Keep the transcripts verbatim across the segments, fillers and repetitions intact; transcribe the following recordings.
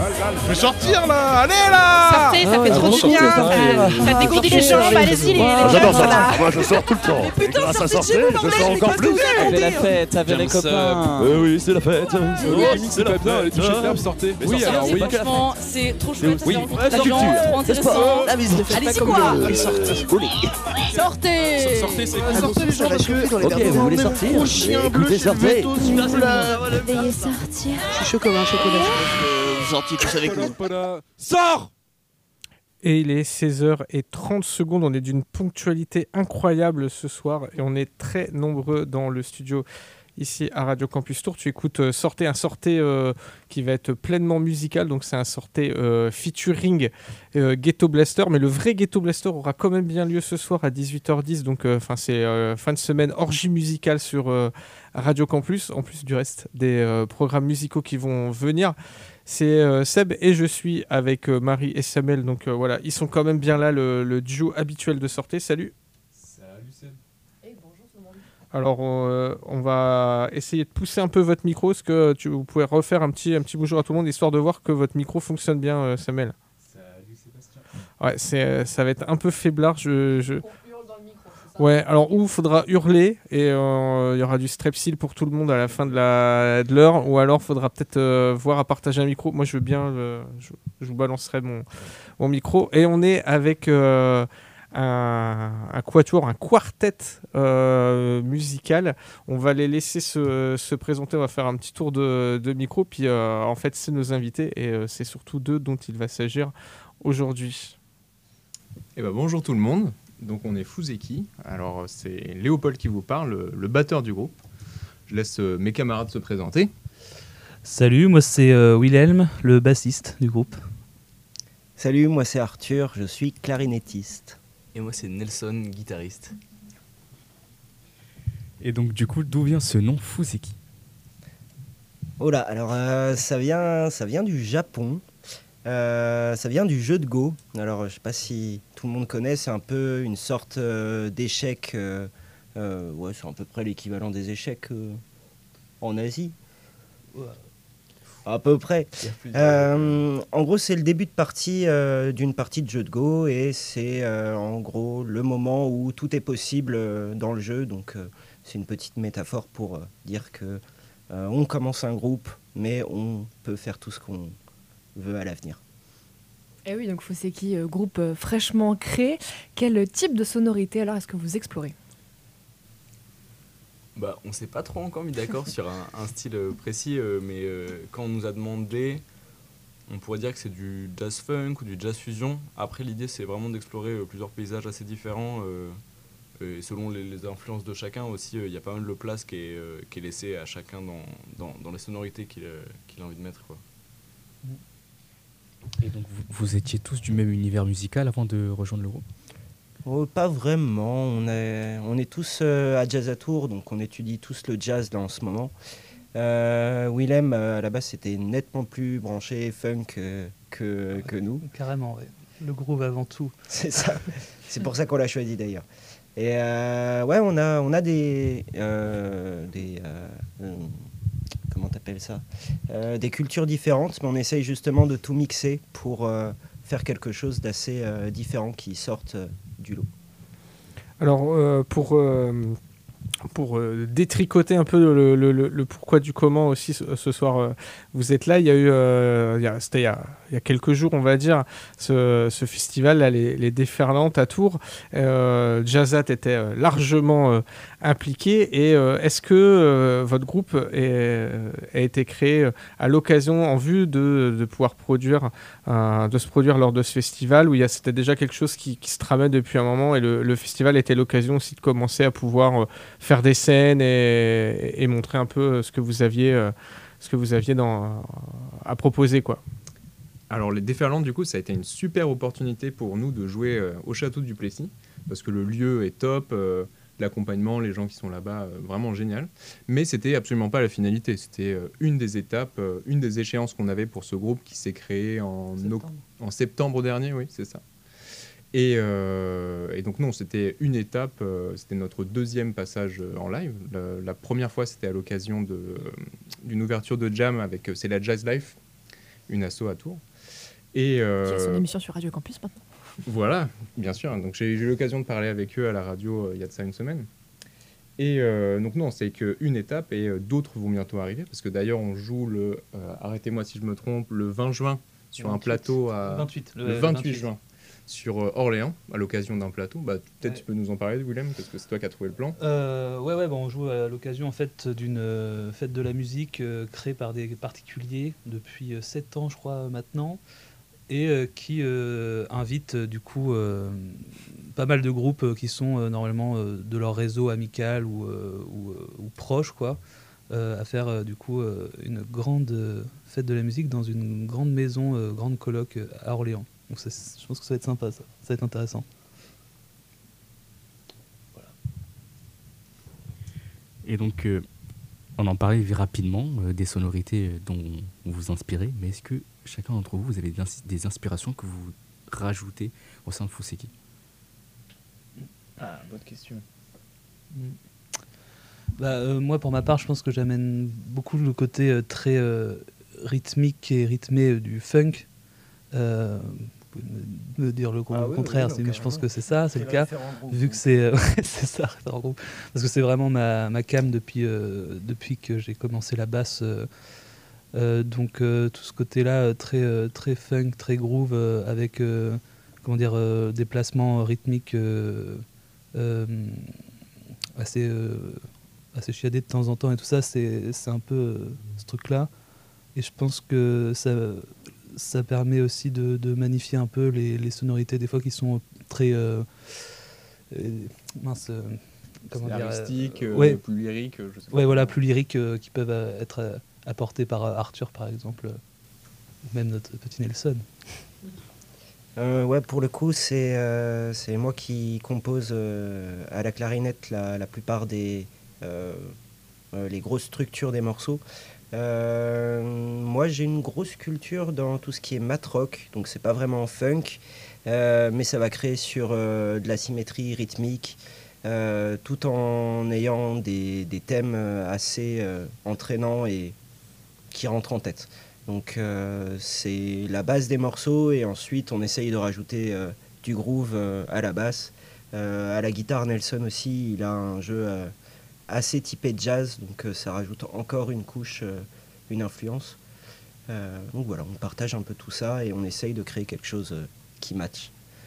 Je vais sortir là. Allez là. Sortez, ça fait trop du bien. Ça dégourdit les jambes, allez-y les gars. J'adore ça. Moi je sors tout le temps. Et grâce à sortir, je sors encore plus. Avec la fête, avec les copains. Oui, c'est la fête. C'est la bien. Les touches fermes, sortez. Oui, alors oui. Franchement, c'est trop chouette. Oui, la culture. Trop intéressant. Allez-y quoi. Sortez. Sortez, c'est cool. Sortez les gens parce que. Ok, vous voulez sortir? Gros chien bleu, Écoutez, sortez. Veuillez sortir. Je suis chaud comme un chocolat. Vous sortiez tous avec nous. Sors. Et il est seize heures trente secondes. On est d'une ponctualité incroyable ce soir et on est très nombreux dans le studio ici à Radio Campus Tour. Tu écoutes euh, Sortez, un Sortez euh, qui va être pleinement musical. Donc c'est un Sortez euh, featuring euh, Ghetto Blaster. Mais le vrai Ghetto Blaster aura quand même bien lieu ce soir à dix-huit heures dix. Donc euh, c'est euh, fin de semaine orgie musicale sur euh, Radio Campus. En plus du reste des euh, programmes musicaux qui vont venir. C'est euh, Seb et je suis avec euh, Marie et Samuel. Donc euh, voilà, ils sont quand même bien là, le, le duo habituel de Sortez. Salut. Salut Seb. Et bonjour tout le monde. Alors euh, on va essayer de pousser un peu votre micro. Est-ce que tu, vous pouvez refaire un petit, un petit bonjour à tout le monde, histoire de voir que votre micro fonctionne bien, euh, Samuel. Salut Sébastien. Ouais, c'est, ça va être un peu faiblard. Je, je... Ouais, alors ou il faudra hurler et euh, il y aura du strepsil pour tout le monde à la fin de, la, de l'heure, ou alors il faudra peut-être euh, voir à partager un micro. Moi je veux bien, euh, je, je vous balancerai mon, mon micro. Et on est avec euh, un, un quatuor, un quartet euh, musical. On va les laisser se, se présenter, on va faire un petit tour de, de micro, puis euh, en fait c'est nos invités et euh, c'est surtout d'eux dont il va s'agir aujourd'hui. Eh ben, bonjour tout le monde. Donc on est Fuzeki, alors c'est Léopold qui vous parle, le, le batteur du groupe. Je laisse euh, mes camarades se présenter. Salut, moi c'est euh, Wilhelm, le bassiste du groupe. Salut, moi c'est Arthur, je suis clarinettiste. Et moi c'est Nelson, guitariste. Et donc du coup, d'où vient ce nom Fuzeki? Oh là, alors euh, ça, vient, ça vient du Japon. Euh, ça vient du jeu de Go. Alors, je sais pas si tout le monde connaît, c'est un peu une sorte euh, d'échec. Euh, euh, ouais, c'est à peu près l'équivalent des échecs euh, en Asie. Ouais. À peu près. Euh, en gros, c'est le début de partie euh, d'une partie de jeu de Go et c'est euh, en gros le moment où tout est possible euh, dans le jeu. Donc, euh, c'est une petite métaphore pour euh, dire que euh, on commence un groupe, mais on peut faire tout ce qu'on veut à l'avenir. Et oui, donc Fuzeki, euh, groupe euh, fraîchement créé. Quel type de sonorité alors est-ce que vous explorez? Bah, on s'est pas trop encore mis d'accord sur un, un style euh, précis, euh, mais euh, quand on nous a demandé, on pourrait dire que c'est du jazz funk ou du jazz fusion. Après, l'idée c'est vraiment d'explorer euh, plusieurs paysages assez différents. Euh, et selon les, les influences de chacun aussi, il euh, y a pas mal de place qui est, euh, qui est laissée à chacun dans, dans, dans les sonorités qu'il, euh, qu'il a envie de mettre, quoi. Et donc vous, vous étiez tous du même univers musical avant de rejoindre le groupe? Oh, pas vraiment, on est, on est tous euh, à Jazz à Tours, donc on étudie tous le jazz là en ce moment. Euh, Willem, euh, à la base, c'était nettement plus branché funk euh, que, que nous. Carrément, ouais. Le groove avant tout. C'est ça, c'est pour ça qu'on l'a choisi d'ailleurs. Et euh, ouais, on a, on a des... Euh, des euh, euh, comment t'appelles ça euh, des cultures différentes, mais on essaye justement de tout mixer pour euh, faire quelque chose d'assez euh, différent qui sorte euh, du lot. Alors, euh, pour, euh, pour euh, détricoter un peu le, le, le, le pourquoi du comment aussi ce, ce soir, euh, vous êtes là. Il y a eu, euh, il y a, c'était il y a, il y a quelques jours, on va dire, ce, ce festival, là, les, les Déferlantes à Tours. Euh, Jazzat était euh, largement euh, impliqué. Et euh, est-ce que euh, votre groupe est, a été créé à l'occasion, en vue de, de pouvoir produire, euh, de se produire lors de ce festival, où il y a, c'était déjà quelque chose qui, qui se tramait depuis un moment, et le, le festival était l'occasion aussi de commencer à pouvoir euh, faire des scènes et, et montrer un peu ce que vous aviez, euh, ce que vous aviez dans, à proposer, quoi. Alors les Déferlantes, du coup, ça a été une super opportunité pour nous de jouer euh, au Château du Plessis, parce que le lieu est top, euh, l'accompagnement, les gens qui sont là-bas, euh, vraiment génial. Mais c'était absolument pas la finalité, c'était euh, une des étapes, euh, une des échéances qu'on avait pour ce groupe qui s'est créé en septembre, o- en septembre dernier, oui, c'est ça. Et, euh, et donc non, c'était une étape, euh, c'était notre deuxième passage en live. La, la première fois, c'était à l'occasion de, d'une ouverture de jam avec euh, C'est la Jazz Life. une asso à Tours. Et, euh, Qui a son émission sur Radio Campus maintenant. Voilà, bien sûr. Donc j'ai eu l'occasion de parler avec eux à la radio euh, il y a de ça une semaine. Et euh, donc non, c'est qu'une étape et euh, d'autres vont bientôt arriver. Parce que d'ailleurs, on joue le, euh, arrêtez-moi si je me trompe, le vingt juin sur vingt-huit. un plateau à... vingt-huit, le- le le vingt-huit vingt-huit. juin. Sur euh, Orléans, à l'occasion d'un plateau. Bah, peut-être Ouais. tu peux nous en parler, Willem, parce que c'est toi qui as trouvé le plan. Euh, ouais, ouais, bah, on joue à l'occasion en fait d'une euh, fête de la musique euh, créée par des particuliers depuis sept ans, je crois, maintenant, et euh, qui euh, invite euh, du coup euh, pas mal de groupes euh, qui sont euh, normalement euh, de leur réseau amical ou, euh, ou, euh, ou proche, quoi, euh, à faire euh, du coup euh, une grande euh, fête de la musique dans une grande maison, euh, grande coloc euh, à Orléans. Donc ça, c'est- je pense que ça va être sympa, ça, ça va être intéressant. Et donc, euh, on en parlait rapidement euh, des sonorités euh, dont vous vous inspirez, mais est-ce que chacun d'entre vous, vous avez des, ins- des inspirations que vous rajoutez au sein de Fuseki? Ah, bonne question. Bah, euh, moi, pour ma part, je pense que j'amène beaucoup le côté euh, très euh, rythmique et rythmé euh, du funk. Euh, vous pouvez me, me dire le con- Ah oui, contraire, oui, si- non, mais je pense carrément. que c'est ça, c'est C'est le le cas. référent groupe, Vu hein. que c'est euh, ouais, c'est ça, référent groupe. Parce que c'est vraiment ma, ma cam depuis, euh, depuis que j'ai commencé la basse. euh, euh, donc euh, tout ce côté-là, euh, très, euh, très funk, très groove, euh, avec euh, comment dire, euh, des placements rythmiques euh, euh, assez, euh, assez chiadés de temps en temps et tout ça, c'est c'est un peu euh, ce truc-là. Et je pense que ça, ça permet aussi de, de magnifier un peu les, les sonorités, des fois qui sont très. Euh, euh, mince. euh, comment dire, euh, Scénaristique, euh, ouais. plus lyrique, je sais pas. Ouais, voilà, plus lyriques euh, qui peuvent euh, être euh, apportés par euh, Arthur, par exemple, euh, ou même notre petit Nelson. Euh, ouais, pour le coup, c'est euh, c'est moi qui compose euh, à la clarinette la, la plupart des euh, euh, les grosses structures des morceaux. Euh, moi, j'ai une grosse culture dans tout ce qui est mat rock, donc c'est pas vraiment funk, euh, mais ça va créer sur euh, de la symétrie rythmique, euh, tout en ayant des, des thèmes euh, assez euh, entraînants et qui rentrent en tête. Donc euh, c'est la base des morceaux et ensuite on essaye de rajouter euh, du groove euh, à la basse. Euh, à la guitare, Nelson aussi, il a un jeu euh, assez typé jazz, donc euh, ça rajoute encore une couche, euh, une influence. Euh, donc voilà, on partage un peu tout ça et on essaye de créer quelque chose euh, qui match.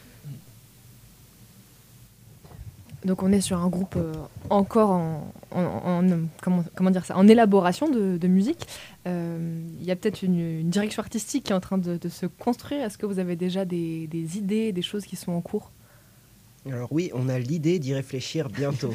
Donc on est sur un groupe euh, encore en, en- en- comment, comment dire ça, en élaboration de, de musique. Euh, Il y a peut-être une, une direction artistique qui est en train de, de se construire. Est-ce que vous avez déjà des, des idées, des choses qui sont en cours? Alors oui, on a l'idée d'y réfléchir bientôt.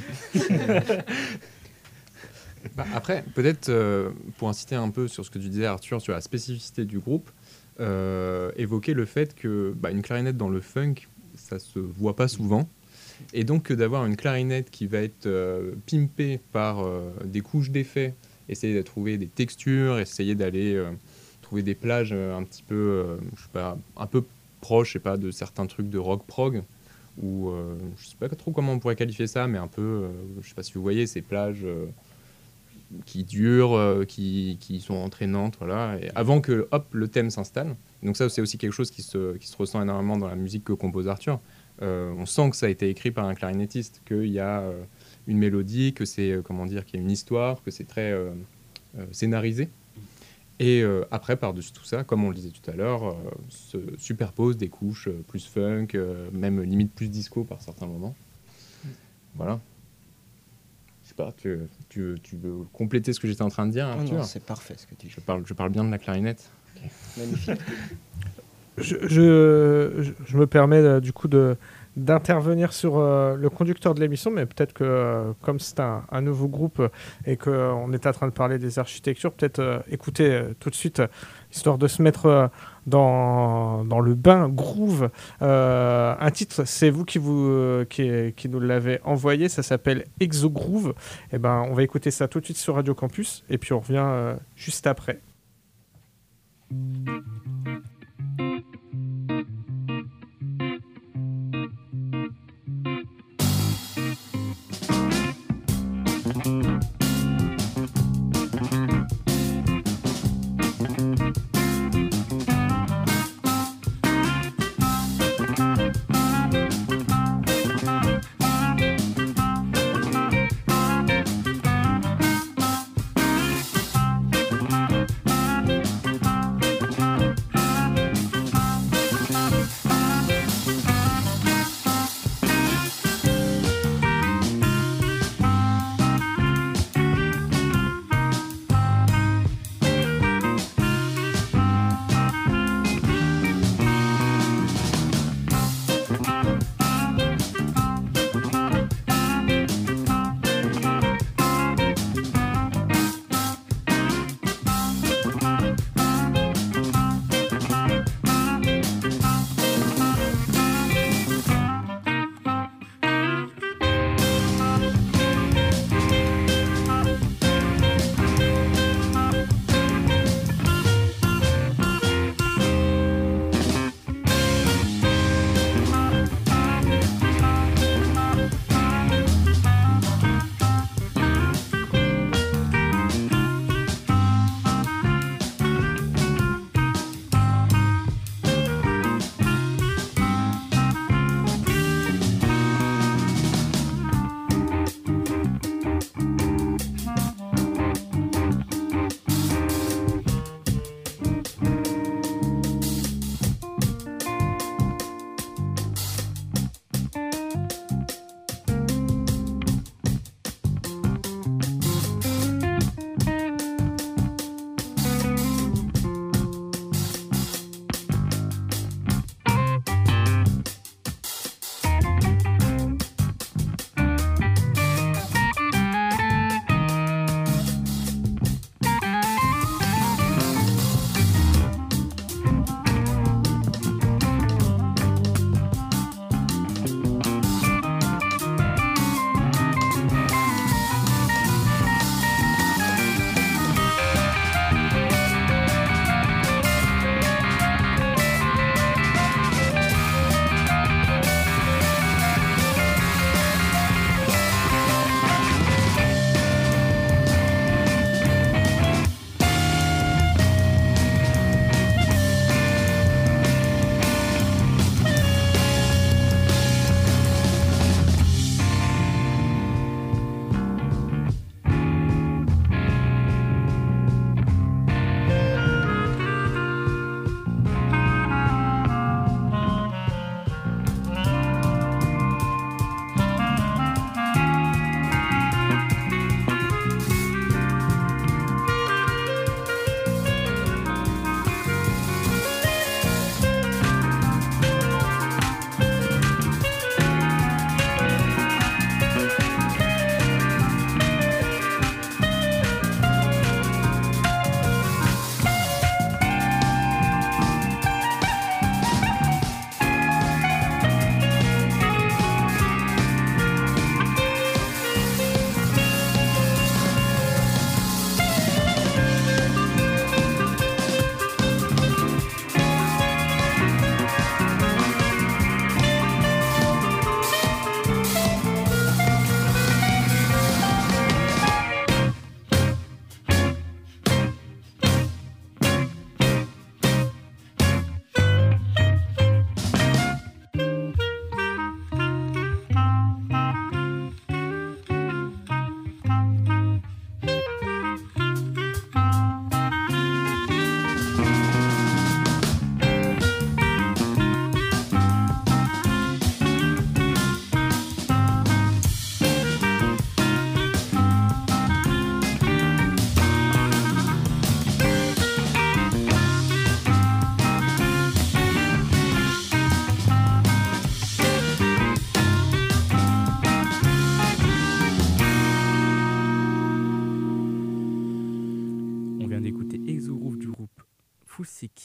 Bah, après, peut-être euh, pour inciter un peu sur ce que tu disais, Arthur, sur la spécificité du groupe, euh, évoquer le fait que bah, une clarinette dans le funk, ça se voit pas souvent. Et donc que d'avoir une clarinette qui va être euh, pimpée par euh, des couches d'effets, essayer de trouver des textures, essayer d'aller euh, trouver des plages euh, un petit peu, euh, je sais pas, un peu proches, je sais pas, de certains trucs de rock prog, ou euh, je sais pas trop comment on pourrait qualifier ça, mais un peu, euh, je sais pas si vous voyez ces plages euh, qui durent, euh, qui, qui sont entraînantes, voilà, et avant que hop le thème s'installe. Donc ça c'est aussi quelque chose qui se, qui se ressent énormément dans la musique que compose Arthur. Euh, on sent que ça a été écrit par un clarinettiste, qu'il y a euh, une mélodie, que c'est euh, comment dire, qu'il y a une histoire, que c'est très euh, euh, scénarisé. Et euh, après, par-dessus tout ça, comme on le disait tout à l'heure, euh, se superposent des couches euh, plus funk, euh, même limite plus disco par certains moments. Voilà. Je sais pas, tu, tu, tu veux compléter ce que j'étais en train de dire, Oh Arthur? non, c'est parfait ce que tu dis. Je parle, je parle bien de la clarinette. Magnifique. Je, je, je- je me permets euh, du coup de, d'intervenir sur euh, le conducteur de l'émission, mais peut-être que euh, comme c'est un, un nouveau groupe euh, et qu'on est en train de parler des architectures, peut-être euh, écouter euh, tout de suite, euh, histoire de se mettre euh, dans, dans le bain groove. Euh, un titre, c'est vous qui, vous, euh, qui, qui nous l'avez envoyé, ça s'appelle Exo Groove. Et ben, on va écouter ça tout de suite sur Radio Campus et puis on revient euh, juste après.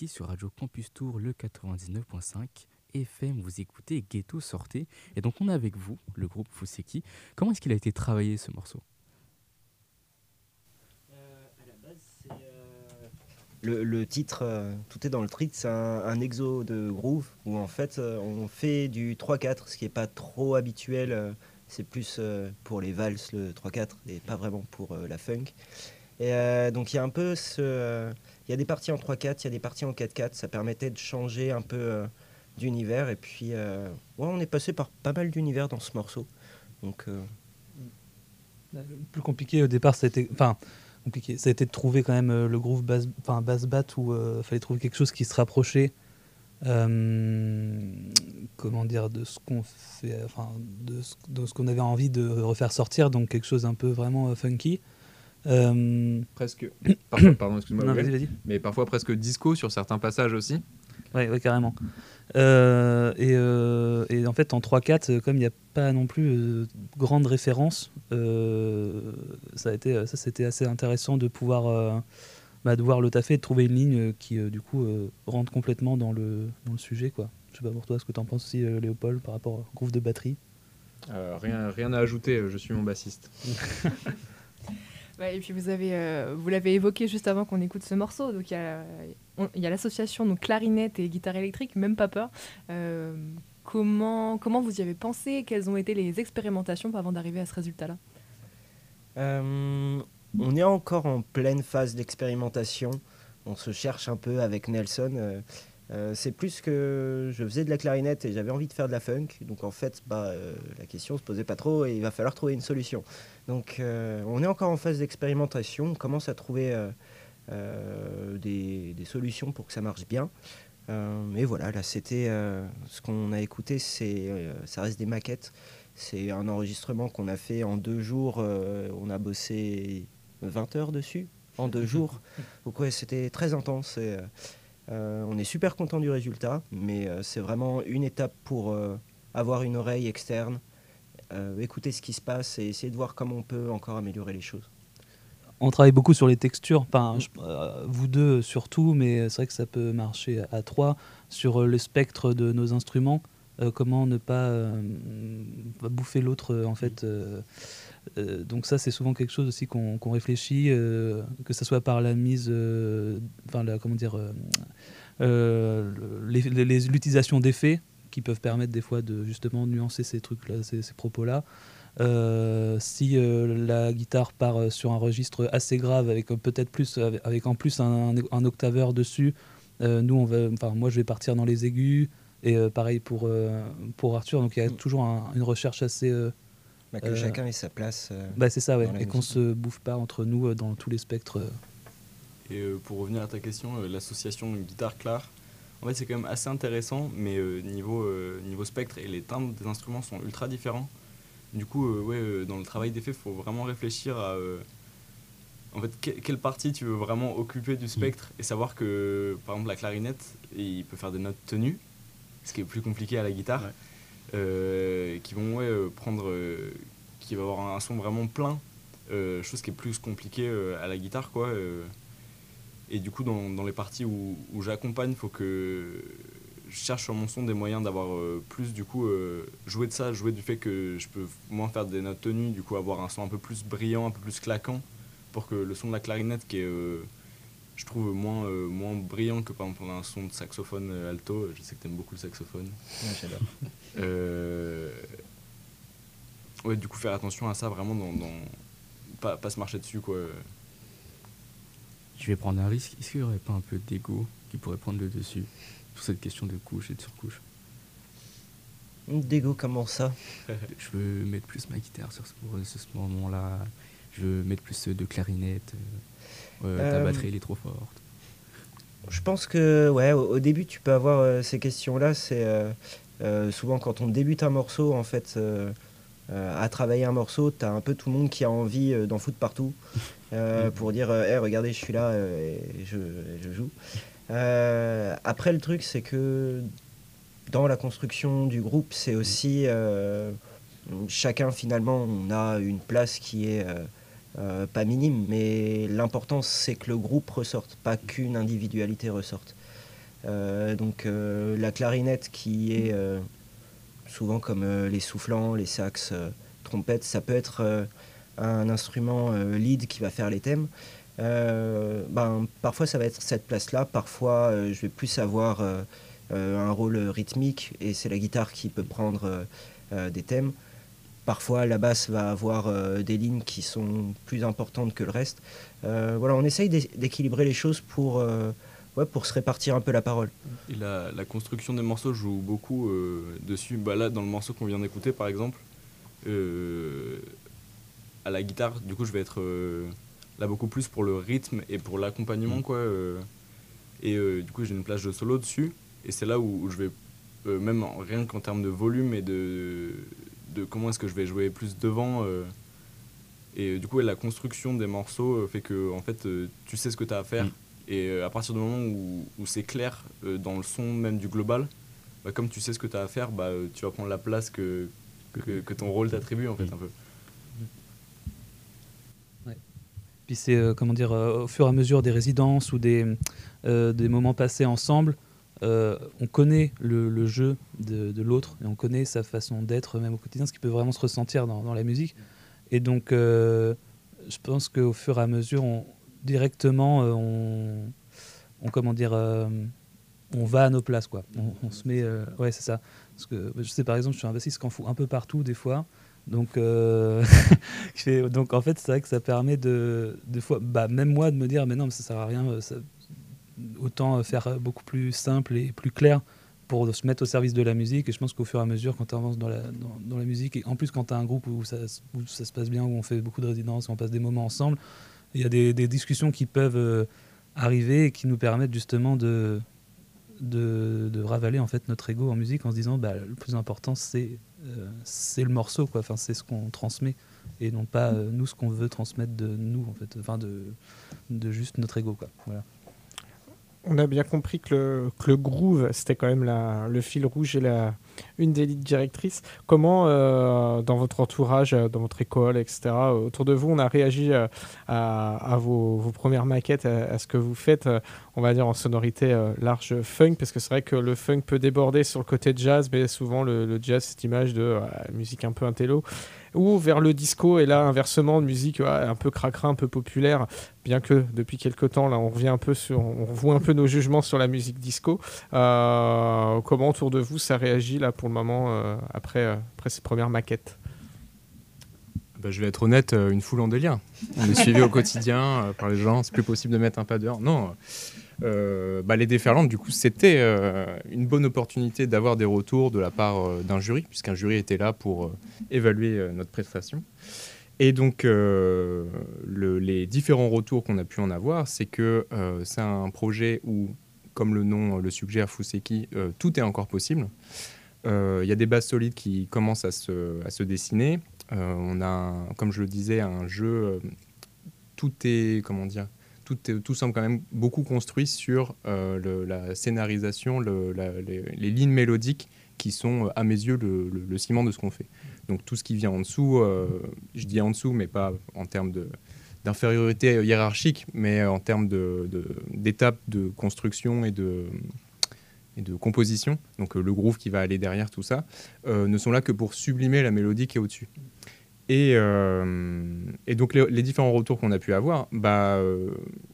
Fuseki sur Radio Campus Tour, le quatre-vingt-dix-neuf point cinq F M. Vous écoutez Ghetto Sortez. Et donc, on est avec vous, le groupe Fuseki. Comment est-ce qu'il a été travaillé, ce morceau ? Le, le titre, euh, tout est dans le titre, c'est un, un exo de groove où en fait euh, on fait du trois quatre, ce qui n'est pas trop habituel, euh, c'est plus euh, pour les valses le trois quatre et pas vraiment pour euh, la funk. Et euh, donc il y a un peu ce, euh, il y a des parties en trois quatre, il y a des parties en quatre quatre, ça permettait de changer un peu euh, d'univers et puis euh, ouais, on est passé par pas mal d'univers dans ce morceau. Donc euh... le plus compliqué au départ, c'était, enfin compliqué, ça a été de trouver quand même euh, le groove bass, enfin bass bat où il euh, fallait trouver quelque chose qui se rapprochait, euh, comment dire, de ce qu'on fait, enfin de ce, de ce qu'on avait envie de refaire sortir, donc quelque chose un peu vraiment euh, funky. Euh... Presque. Parfois, pardon, excuse-moi. Non, ouais, vas-y, vas-y. Mais parfois presque disco sur certains passages aussi. Ouais, ouais, carrément. Euh, et, euh, et en fait, en trois quatre, comme il n'y a pas non plus euh, grande référence, euh, ça, a été, ça c'était assez intéressant de pouvoir, euh, bah, de voir le taffer et de trouver une ligne qui, euh, du coup, euh, rentre complètement dans le, dans le sujet, quoi. Je sais pas pour toi, ce que tu en penses aussi, euh, Léopold, par rapport au groove de batterie. Euh, rien, rien à ajouter, je suis mon bassiste. Ouais, et puis vous avez, euh, vous l'avez évoqué juste avant qu'on écoute ce morceau. Donc il y a, on- il y a l'association donc clarinette et guitare électrique, même pas peur. Euh, comment, comment vous y avez pensé? Quelles ont été les expérimentations avant d'arriver à ce résultat-là? Euh, on est encore en pleine phase d'expérimentation. On se cherche un peu avec Nelson. Euh, euh, c'est plus que je faisais de la clarinette et j'avais envie de faire de la funk. Donc en fait, bah, euh, la question se posait pas trop et il va falloir trouver une solution. Donc euh, on est encore en phase d'expérimentation. On commence à trouver euh, euh, des, des solutions pour que ça marche bien. Euh, mais voilà, là c'était euh, ce qu'on a écouté, c'est, euh, ça reste des maquettes. C'est un enregistrement qu'on a fait en deux jours. Euh, on a bossé vingt heures dessus en deux jours. Donc ouais, c'était très intense. Et, euh, on est super content du résultat, mais euh, c'est vraiment une étape pour euh, avoir une oreille externe, euh, écouter ce qui se passe et essayer de voir comment on peut encore améliorer les choses. On travaille beaucoup sur les textures, enfin, je- euh, vous deux surtout, mais c'est vrai que ça peut marcher à, à trois, sur euh, le spectre de nos instruments, euh, comment ne pas euh, pas bouffer l'autre euh, en fait. euh, euh, donc ça c'est souvent quelque chose aussi qu'on qu'on réfléchit, euh, que ce soit par la mise, euh, enfin la, comment dire, euh, euh, les- les- les- l'utilisation d'effets qui peuvent permettre des fois de justement nuancer ces trucs-là, ces, ces propos-là. Euh, si euh, la guitare part euh, sur un registre assez grave avec euh, peut-être plus avec, avec en plus un, un octaveur dessus, euh, nous on va, enfin moi je vais partir dans les aigus et euh, pareil pour euh, pour Arthur, donc il y a toujours un- une recherche assez euh, Bah, que euh, chacun ait sa place. euh, bah c'est ça, ouais, dans la et qu'on musique. se bouffe pas entre nous euh, dans tous les spectres. euh. Et euh, pour revenir à ta question, euh, l'association guitare-clare, en fait c'est quand même assez intéressant, mais euh, niveau, euh, niveau spectre et les timbres des instruments sont ultra différents. Du coup, euh, ouais, euh, dans le travail d'effet, il faut vraiment réfléchir à euh, en fait, que- quelle partie tu veux vraiment occuper du spectre et savoir que, par exemple, la clarinette, il peut faire des notes tenues, ce qui est plus compliqué à la guitare, Ouais. euh, qui vont ouais, euh, prendre, euh, qui va avoir un son vraiment plein, euh, chose qui est plus compliquée euh, à la guitare, quoi. euh. Et du coup, dans, dans les parties où, où j'accompagne, il faut que je cherche sur mon son des moyens d'avoir euh, plus, du coup, euh, jouer de ça, jouer du fait que je peux moins faire des notes tenues, du coup, avoir un son un peu plus brillant, un peu plus claquant, pour que le son de la clarinette, qui est, euh, je trouve, moins, euh, moins brillant que, par exemple, on a un son de saxophone euh, alto. Je sais que tu aimes beaucoup le saxophone. Ouais, j'adore. Euh, Ouais, du coup, faire attention à ça, vraiment, dans, dans... Pas, pas se marcher dessus, quoi. Je vais prendre un risque. Est-ce qu'il n'y aurait pas un peu d'ego qui pourrait prendre le dessus sur cette question de couche et de surcouche? D'ego, comment ça? Je veux mettre plus ma guitare sur ce, pour ce, ce moment-là. Je veux mettre plus de clarinette. Euh, euh, ta Euh, batterie, elle est trop forte. Je pense que ouais, au, au début, tu peux avoir euh, ces questions-là. C'est euh, euh, souvent quand on débute un morceau, en fait, euh, euh, à travailler un morceau, tu as un peu tout le monde qui a envie euh, d'en foutre partout euh, pour dire euh, hey, regardez, je suis là euh, et je, et je joue. Euh, après, le truc, c'est que dans la construction du groupe, c'est aussi euh, chacun, finalement, on a une place qui est euh, euh, pas minime, mais l'important, c'est que le groupe ressorte, pas qu'une individualité ressorte. Euh, donc euh, la clarinette qui est euh, souvent comme euh, les soufflants, les sax, euh, trompettes, ça peut être euh, un instrument euh, lead qui va faire les thèmes. Euh, ben, parfois ça va être cette place-là, parfois euh, je vais plus avoir euh, euh, un rôle rythmique et c'est la guitare qui peut prendre euh, euh, des thèmes. Parfois la basse va avoir euh, des lignes qui sont plus importantes que le reste. Euh, voilà, on essaye d'é- d'équilibrer les choses pour, euh, ouais, pour se répartir un peu la parole. Et la, la construction des morceaux joue beaucoup euh, dessus. Bah là, dans le morceau qu'on vient d'écouter, par exemple, euh, à la guitare, du coup, je vais être euh, là beaucoup plus pour le rythme et pour l'accompagnement, quoi. Euh, et euh, du coup, j'ai une plage de solo dessus. Et c'est là où, où je vais, euh, même en- rien qu'en termes de volume et de, de comment est-ce que je vais jouer plus devant. Euh, et euh, du coup, ouais, la construction des morceaux euh, fait que, en fait, euh, tu sais ce que tu as à faire. Mm. Et euh, à partir du moment où, où c'est clair euh, dans le son même du global, bah, comme tu sais ce que tu as à faire, bah, euh, tu vas prendre la place que, que, que ton rôle t'attribue, en fait, un peu. Puis c'est, euh, comment dire, euh, au fur et à mesure des résidences ou des, euh, des moments passés ensemble, euh, on connaît le, le jeu de, de l'autre et on connaît sa façon d'être même au quotidien, ce qui peut vraiment se ressentir dans, dans la musique. Et donc, euh, je pense qu'au fur et à mesure, on, directement, euh, on, on, comment dire, euh, on va à nos places, quoi. On, on se met, euh, ouais, c'est ça. Parce que je sais, par exemple, je suis un bassiste qui en fout un peu partout des fois. Donc, euh, je fais- donc en fait, c'est vrai que ça permet de, de fois, bah, même moi, de me dire, mais non, mais ça sert à rien. euh, Ça, autant faire beaucoup plus simple et plus clair pour se mettre au service de la musique. Et je pense qu'au fur et à mesure, quand tu avances dans la, dans, dans la musique, et en plus quand tu as un groupe où ça, où ça se passe bien, où on fait beaucoup de résidences, où on passe des moments ensemble, il y a des, des discussions qui peuvent euh, arriver et qui nous permettent justement de, de, de ravaler en fait notre ego en musique en se disant bah, le plus important c'est euh, c'est le morceau, quoi. Enfin, c'est ce qu'on transmet et non pas euh, nous ce qu'on veut transmettre de nous en fait, enfin de, de juste notre ego, quoi. Voilà. On a bien compris que le, que le groove, c'était quand même la, le fil rouge et la, une des lignes directrices. Comment, euh, dans votre entourage, euh, dans votre école, et cetera, euh, autour de vous, on a réagi euh, à, à vos, vos premières maquettes, à, à ce que vous faites, euh, on va dire en sonorité euh, large funk, parce que c'est vrai que le funk peut déborder sur le côté jazz, mais souvent le, le jazz, cette image de euh, musique un peu intello, ou vers le disco, et là, inversement, de musique ouais, un peu cracra, un peu populaire, bien que depuis quelques temps, là, on revient un peu sur, on revoit un peu nos jugements sur la musique disco. Euh, comment autour de vous ça réagit là pour le moment euh, après, euh, après ces premières maquettes? Bah, je vais être honnête, euh, une foule en délire. On est suivi au quotidien euh, par les gens, c'est plus possible de mettre un pas dehors. Non, euh, bah, les déferlantes, du coup, c'était euh, une bonne opportunité d'avoir des retours de la part euh, d'un jury, puisqu'un jury était là pour euh, évaluer euh, notre prestation. Et donc, euh, le, les différents retours qu'on a pu en avoir, c'est que euh, c'est un projet où, comme le nom le suggère, Fuseki, euh, tout est encore possible. Il euh, y a des bases solides qui commencent à se, à se dessiner. Euh, on a, un, comme je le disais, un jeu. Euh, tout est, comment dire, tout, est, tout semble quand même beaucoup construit sur euh, le, la scénarisation, le, la, les, les lignes mélodiques qui sont, à mes yeux, le, le, le ciment de ce qu'on fait. Donc tout ce qui vient en dessous, euh, je dis en dessous, mais pas en termes de, d'infériorité hiérarchique, mais en termes de, de, d'étapes de construction et de, et de composition, donc euh, le groove qui va aller derrière tout ça, euh, ne sont là que pour sublimer la mélodie qui est au-dessus. Et, euh, et donc les, les différents retours qu'on a pu avoir, bah, euh,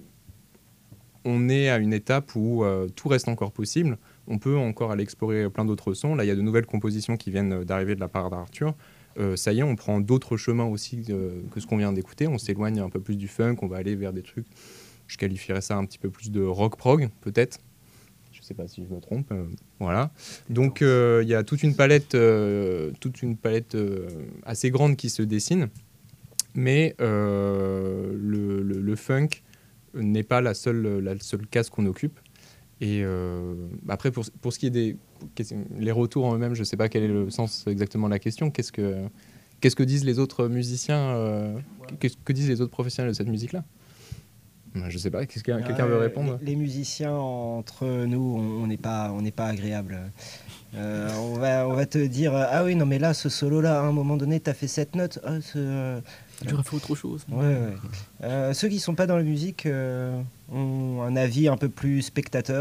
on est à une étape où euh, tout reste encore possible. On peut encore aller explorer plein d'autres sons. Là, il y a de nouvelles compositions qui viennent d'arriver de la part d'Arthur. Euh, ça y est, on prend d'autres chemins aussi euh, que ce qu'on vient d'écouter. On s'éloigne un peu plus du funk, on va aller vers des trucs, je qualifierais ça un petit peu plus de rock prog, peut-être. Je ne sais pas si je me trompe. Euh, voilà. Donc, euh, il y a toute une palette, euh, toute une palette euh, assez grande qui se dessine. Mais euh, le, le, le funk n'est pas la seule, la seule case qu'on occupe. Et euh, après, pour, pour ce qui est des les retours en eux-mêmes, je ne sais pas quel est le sens exactement de la question. Qu'est-ce que, qu'est-ce que disent les autres musiciens euh, qu'est-ce que disent les autres professionnels de cette musique-là? Je ne sais pas. Qu'est-ce que, euh, quelqu'un veut répondre? les, les musiciens, entre nous, on n'est pas, on n'est pas agréable. Euh, on, va, on va te dire ah oui, non, mais là, ce solo-là, à un moment donné, tu as fait cette note. Ah, ce, euh, Tu aurais fait autre chose. Ouais, ouais. Euh, ceux qui ne sont pas dans la musique euh, ont un avis un peu plus spectateur. Mm.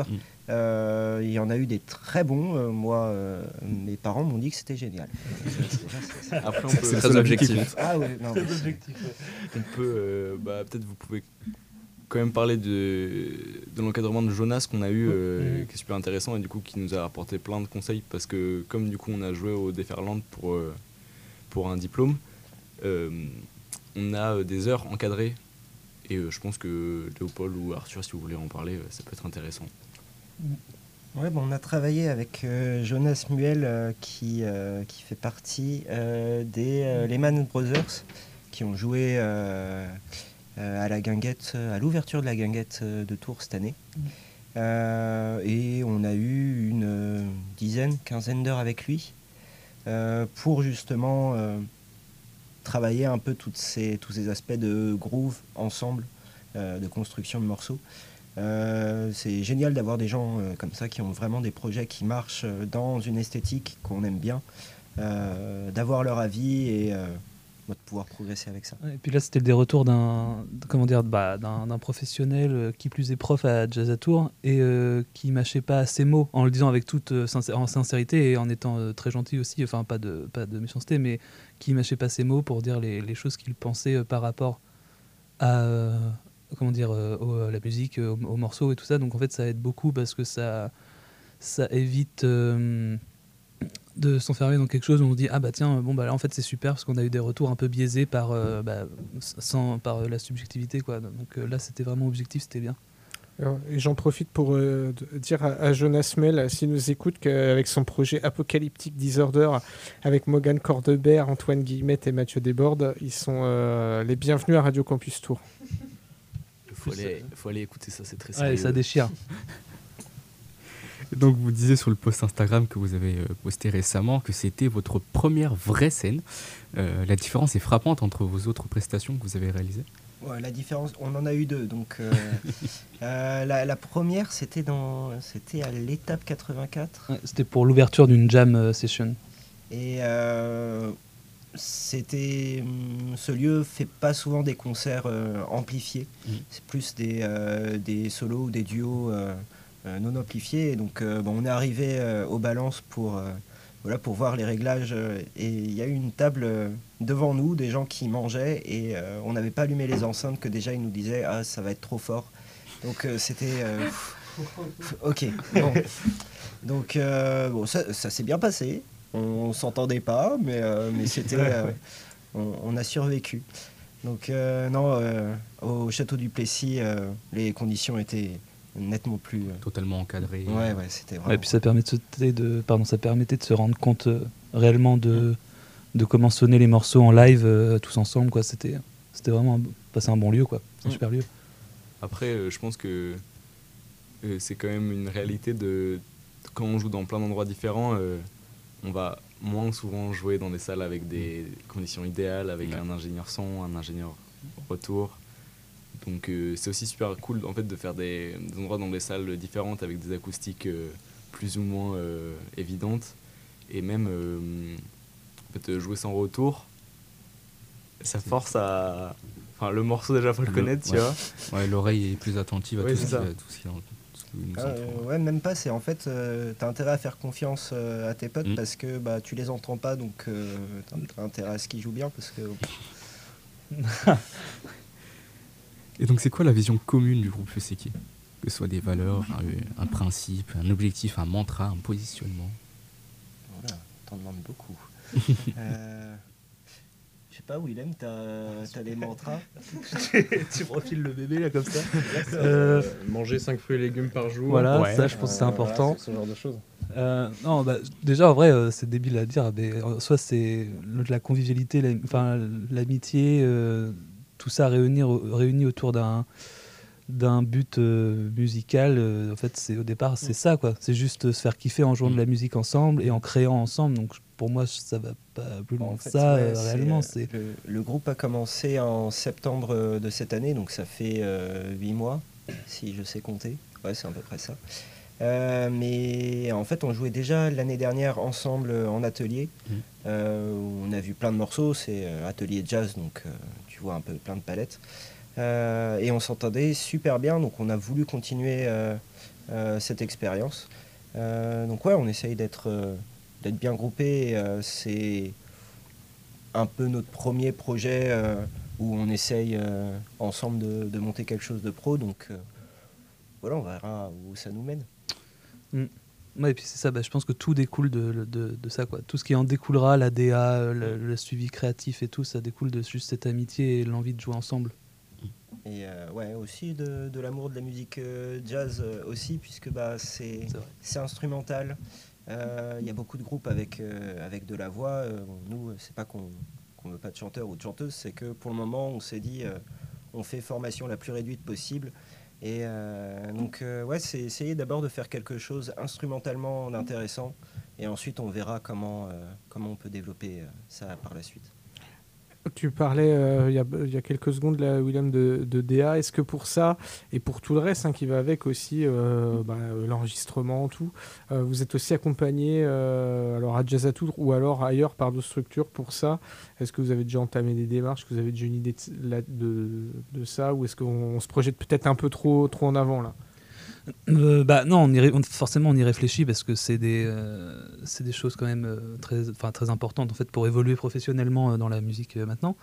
Euh, il y en a eu des très bons. Euh, moi, euh, mes parents m'ont dit que c'était génial. Après, on peut c'est très objectif. Ah ouais, non, très mais c'est- objectif. On peut, euh, bah, peut-être vous pouvez quand même parler de, de l'encadrement de Jonas qu'on a eu, euh, Mhm. qui est super intéressant et du coup qui nous a apporté plein de conseils parce que comme du coup on a joué au Déferland pour, euh, pour un diplôme, euh, on a euh, des heures encadrées et euh, je pense que Léopold ou Arthur, si vous voulez en parler, euh, ça peut être intéressant. Ouais, bon, on a travaillé avec euh, Jonas Muel euh, qui, euh, qui fait partie euh, des euh, Lehman Brothers qui ont joué euh, euh, à la guinguette, à l'ouverture de la guinguette euh, de Tours cette année. Euh, et on a eu une euh, dizaine, quinzaine d'heures avec lui euh, pour justement euh, travailler un peu toutes ces, tous ces aspects de groove ensemble, euh, de construction de morceaux. Euh, c'est génial d'avoir des gens euh, comme ça qui ont vraiment des projets qui marchent euh, dans une esthétique qu'on aime bien, euh, d'avoir leur avis et euh, de pouvoir progresser avec ça. Ouais, et puis là, c'était des retours d'un, comment dire, bah, d'un, d'un professionnel euh, qui plus est prof à Jazz à Tours et euh, qui mâchait pas ses mots en le disant avec toute euh, sincé- en sincérité et en étant euh, très gentil aussi, enfin pas de, pas de méchanceté, mais qui mâchait pas ses mots pour dire les, les choses qu'il pensait euh, par rapport à euh, comment dire euh, au- à la musique, euh, au, au morceau et tout ça. Donc en fait, ça aide beaucoup parce que ça, ça évite euh, de s'enfermer dans quelque chose où on se dit ah bah tiens bon bah là en fait c'est super parce qu'on a eu des retours un peu biaisés par euh, bah, sans par euh, la subjectivité quoi. Donc euh, là c'était vraiment objectif, c'était bien. Alors, et j'en profite pour euh, de- dire à, à Jonas Mel, euh, s'il nous écoute, qu'avec son projet Apocalyptic Disorder, avec Morgan Cordebert, Antoine Guillemette et Mathieu Desbordes, ils sont euh, les bienvenus à Radio Campus Tours. Il faut aller, faut aller écouter ça, c'est très Ouais, sérieux. ça déchire. Donc vous disiez sur le post Instagram que vous avez euh, posté récemment que c'était votre première vraie scène. Euh, la différence est frappante entre vos autres prestations que vous avez réalisées. Ouais, la différence, on en a eu deux. Donc, euh, euh, la, la première, c'était dans, c'était à l'étape quatre-vingt-quatre. Ouais, c'était pour l'ouverture d'une jam euh, session. Et euh, c'était, hum, ce lieu fait pas souvent des concerts euh, amplifiés. Mhm. C'est plus des, euh, des solos ou des duos euh, euh, non amplifiés. Et donc, euh, bon, on est arrivé euh, aux balances pour, euh, voilà, pour voir les réglages. euh, et il y a eu une table euh, devant nous, des gens qui mangeaient. Et euh, on n'avait pas allumé les enceintes que déjà ils nous disaient ah ça va être trop fort. Donc euh, c'était euh, pff, ok. Bon. Donc euh, bon, ça, ça s'est bien passé. On s'entendait pas, mais, euh, mais c'était, euh, on, on a survécu. Donc euh, non, euh, au château du Plessis, euh, les conditions étaient nettement plus. euh, Totalement encadré. Ouais, ouais, c'était vraiment. Ouais, et puis ça permet de se, de, pardon, ça permettait de se rendre compte euh, réellement de, de comment sonnaient les morceaux en live euh, tous ensemble quoi. C'était, c'était vraiment un, passer un bon lieu quoi, un Mm. super lieu. Après, euh, je pense que euh, c'est quand même une réalité de quand on joue dans plein d'endroits différents, euh, on va moins souvent jouer dans des salles avec des conditions idéales, avec Ouais. un ingénieur son, un ingénieur retour. Donc euh, c'est aussi super cool en fait de faire des, des endroits dans des salles différentes avec des acoustiques euh, plus ou moins euh, évidentes et même euh, en fait, jouer sans retour. Ça force à, enfin le morceau déjà faut le Le- connaître, tu ouais. vois. Ouais, l'oreille est plus attentive à Ouais, tout, c'est ce qui, ça. à tout ce qui, tout ce qui nous Ah, entoure. euh, ouais, même pas. C'est en fait, euh, t'as intérêt à faire confiance euh, à tes potes Mm. parce que bah tu les entends pas, donc euh, t'as t'as intérêt à ce qu'ils jouent bien parce que. Et donc, c'est quoi la vision commune du groupe Fuseki? Que ce soit des valeurs, un, un principe, un objectif, un mantra, un positionnement. Voilà, t'en demandes beaucoup. euh, je sais pas, Willem, t'as as des mantras. Tu profiles le bébé là comme ça. Euh, manger cinq fruits et légumes par jour. Voilà, Ouais. ça je pense que c'est Euh, important. Voilà, ce genre de choses. Euh, non, bah, déjà en vrai, euh, c'est débile à dire, mais euh, soit c'est le- la convivialité, la- enfin l'amitié, euh, tout ça réunir, réuni autour d'un d'un but euh, musical. euh, en fait, c'est au départ, c'est ça quoi. C'est juste euh, se faire kiffer en jouant de la musique ensemble et en créant ensemble. Donc pour moi, ça va pas plus loin En que fait, ça. ouais, euh, c'est, réellement, euh, c'est Le, le groupe a commencé en septembre euh, de cette année, donc ça fait euh, huit mois, si je sais compter. Ouais, c'est à peu près ça. Euh, mais en fait, on jouait déjà l'année dernière ensemble euh, en atelier. Mhm. Euh, où on a vu plein de morceaux, c'est euh, atelier jazz, donc euh, tu vois un peu plein de palettes. Euh, et on s'entendait super bien, donc on a voulu continuer euh, euh, cette expérience. Euh, donc ouais, on essaye d'être euh, d'être bien groupé. Euh, c'est un peu notre premier projet euh, où on essaye euh, ensemble de, de monter quelque chose de pro. Donc euh, voilà, on verra où ça nous mène. Mm. Ouais, et puis c'est ça, bah, je pense que tout découle de, de, de ça, quoi. Tout ce qui en découlera, la D A, le, le suivi créatif et tout, ça découle de juste cette amitié et l'envie de jouer ensemble. Et euh, ouais, aussi de, de l'amour de la musique euh, jazz euh, aussi, puisque bah, c'est, c'est instrumental. Il euh, y a beaucoup de groupes avec, euh, avec de la voix. Euh, bon, nous, c'est pas qu'on qu'on veut pas de chanteur ou de chanteuse, c'est que pour le moment, on s'est dit, euh, on fait formation la plus réduite possible. Et euh, donc, euh, ouais, c'est essayer d'abord de faire quelque chose instrumentalement intéressant, et ensuite on verra comment, euh, comment on peut développer euh, ça par la suite. Tu parlais euh, il y a, il y a quelques secondes, là, William, de, de D A. Est-ce que pour ça, et pour tout le reste hein, qui va avec aussi, euh, bah, l'enregistrement, tout, euh, vous êtes aussi accompagné euh, alors à Jazz à Tours ou alors ailleurs par d'autres structures pour ça? Est-ce que vous avez déjà entamé des démarches? Est-ce que vous avez déjà une idée de, de, de ça? Ou est-ce qu'on on se projette peut-être un peu trop, trop en avant là? Euh, bah non, on y ré- on, forcément on y réfléchit parce que c'est des, euh, c'est des choses quand même euh, très, enfin, très importantes en fait pour évoluer professionnellement euh, dans la musique euh, maintenant.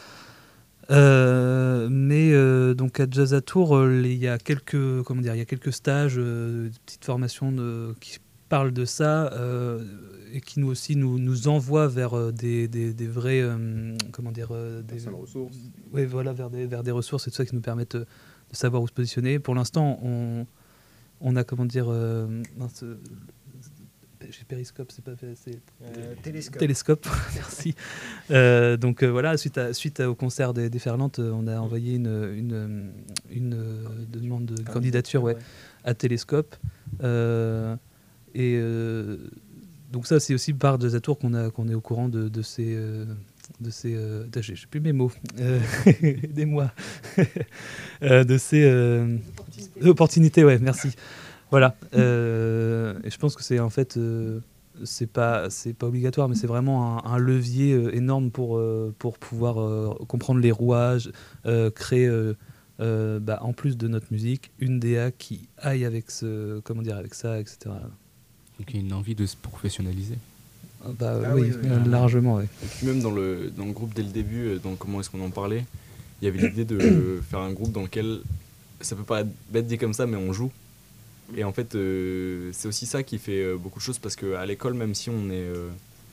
Euh, mais euh, donc à Jazz à Tours, il y a quelques, comment dire, il y a quelques stages, euh, des petites formations de, qui parlent de ça euh, et qui nous aussi nous, nous envoient vers euh, des, des, des vrais, euh, comment dire, euh, des ressources. Oui, voilà, vers des, vers des ressources et tout ça qui nous permettent de, de savoir où se positionner. Pour l'instant, on On a, comment dire, euh, mince, euh, j'ai Périscope, c'est pas c'est euh, Télescope. Télescope, merci. Euh, donc euh, voilà, suite, à, suite à, au concert des Déferlantes, on a envoyé une, une, une, une demande de candidature ouais, à Télescope. Euh, et euh, donc ça, c'est aussi par Jazz à Tours qu'on a, qu'on est au courant de, de ces... Euh, de ces euh, j'ai plus mes mots euh, aidez-moi euh, de ces euh, opportunités. opportunités ouais merci voilà euh, et je pense que c'est en fait euh, c'est pas c'est pas obligatoire mais c'est vraiment un, un levier euh, énorme pour euh, pour pouvoir euh, comprendre les rouages euh, créer euh, euh, bah, en plus de notre musique une D A qui aille avec ce comment dire avec ça etc. Donc il y a une envie de se professionnaliser. Bah, ah, oui, oui, oui, largement. Oui. Et puis même dans le, dans le groupe dès le début, dans comment est-ce qu'on en parlait, il y avait l'idée de faire un groupe dans lequel, ça peut paraître bête dit comme ça, mais on joue. Et en fait, euh, c'est aussi ça qui fait euh, beaucoup de choses, parce qu'à l'école, même si on, est, euh,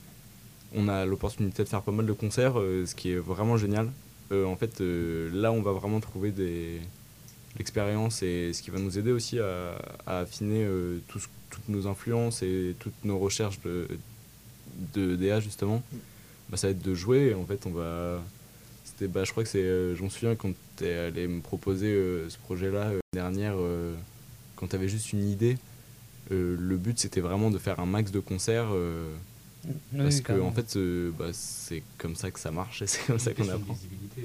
on a l'opportunité de faire pas mal de concerts, euh, ce qui est vraiment génial, euh, en fait, euh, là, on va vraiment trouver des, l'expérience et ce qui va nous aider aussi à, à affiner euh, tout, toutes nos influences et toutes nos recherches de de D A justement, bah, ça va être de jouer et en fait on va c'était bah je crois que c'est euh, je m'en souviens quand tu es allé me proposer euh, ce projet là euh, dernière euh, quand tu avais juste une idée euh, le but c'était vraiment de faire un max de concerts euh, oui, parce que en fait euh, bah, c'est comme ça que ça marche et c'est comme ça qu'on apprend.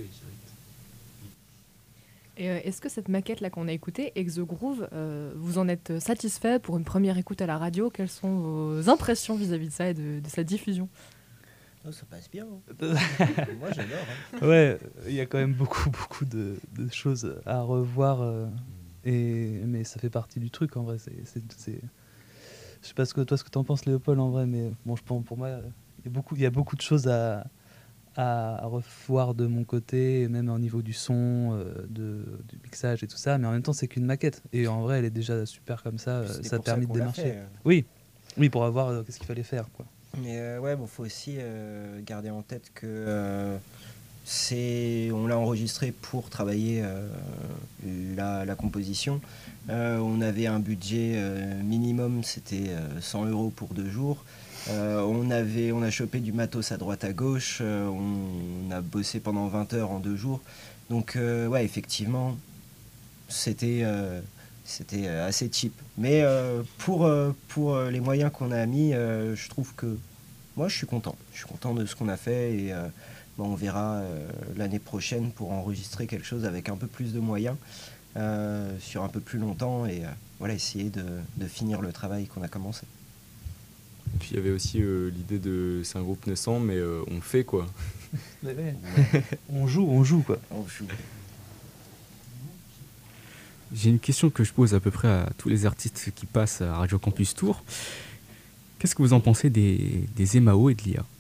Et euh, est-ce que cette maquette là qu'on a écoutée, Exogroove, euh, vous en êtes satisfait pour une première écoute à la radio? Quelles sont vos impressions vis-à-vis de ça et de, de sa diffusion? Oh, ça passe bien. Hein. Moi j'adore. Hein. Ouais, il y a quand même beaucoup beaucoup de, de choses à revoir, euh, et mais ça fait partie du truc en vrai. C'est, c'est, c'est... Je sais pas ce que toi ce que t'en penses, Léopold, en vrai, mais bon, je pense pour moi il y a beaucoup il y a beaucoup de choses à à revoir de mon côté, même au niveau du son, euh, de, du mixage et tout ça, mais en même temps c'est qu'une maquette et en vrai elle est déjà super comme ça, euh, ça a permis de démarcher. Fait, euh... Oui, oui, pour avoir euh, qu'est-ce qu'il fallait faire quoi. Mais euh, ouais, bon, faut aussi euh, garder en tête que euh, c'est, on l'a enregistré pour travailler euh, la, la composition. Euh, on avait un budget euh, minimum, c'était euh, cent euros pour deux jours. Euh, on, avait, on a chopé du matos à droite à gauche, euh, on, on a bossé pendant vingt heures en deux jours. Donc euh, ouais, effectivement, c'était, euh, c'était assez cheap. Mais euh, pour, euh, pour les moyens qu'on a mis, euh, je trouve que moi je suis content. Je suis content de ce qu'on a fait et euh, bon, on verra euh, l'année prochaine pour enregistrer quelque chose avec un peu plus de moyens, euh, sur un peu plus longtemps et euh, voilà, essayer de, de finir le travail qu'on a commencé. Puis il y avait aussi euh, l'idée de c'est un groupe naissant mais euh, on fait quoi. Ouais. on joue, on joue quoi. On joue. J'ai une question que je pose à peu près à tous les artistes qui passent à Radio Campus Tour. Qu'est-ce que vous en pensez des, des M A O et de l'I A?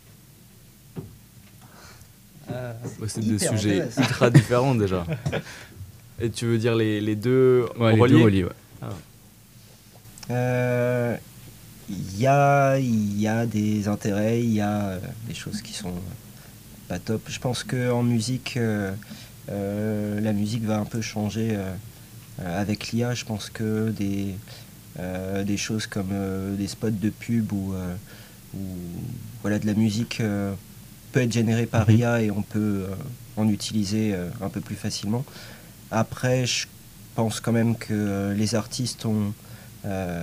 Euh, Ouais, c'est des sujets ultra différents déjà. Et tu veux dire les, les deux Ouais, les reliés deux reliés, ouais. Ah. Euh, Il y, a, il y a des intérêts, il y a euh, des choses qui sont pas top. Je pense qu'en musique, euh, euh, la musique va un peu changer euh, euh, avec l'I A. Je pense que des, euh, des choses comme euh, des spots de pub ou, euh, ou voilà, de la musique euh, peut être générée par I A et on peut euh, en utiliser euh, un peu plus facilement. Après, je pense quand même que euh, les artistes ont... Euh,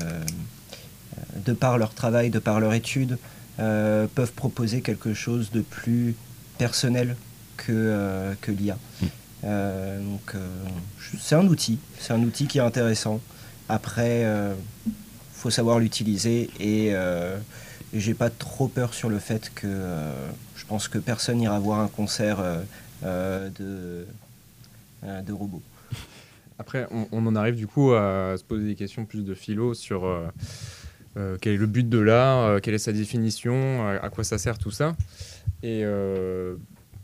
de par leur travail, de par leur étude, euh, peuvent proposer quelque chose de plus personnel que, euh, que l'I A. Euh, donc, euh, c'est un outil, c'est un outil qui est intéressant. Après, il euh, faut savoir l'utiliser et, euh, et j'ai pas trop peur sur le fait que euh, je pense que personne n'ira voir un concert euh, euh, de, euh, de robots. Après, on, on en arrive du coup à se poser des questions plus de philo sur euh, euh, quel est le but de l'art, euh, quelle est sa définition, à, à quoi ça sert tout ça. Et euh,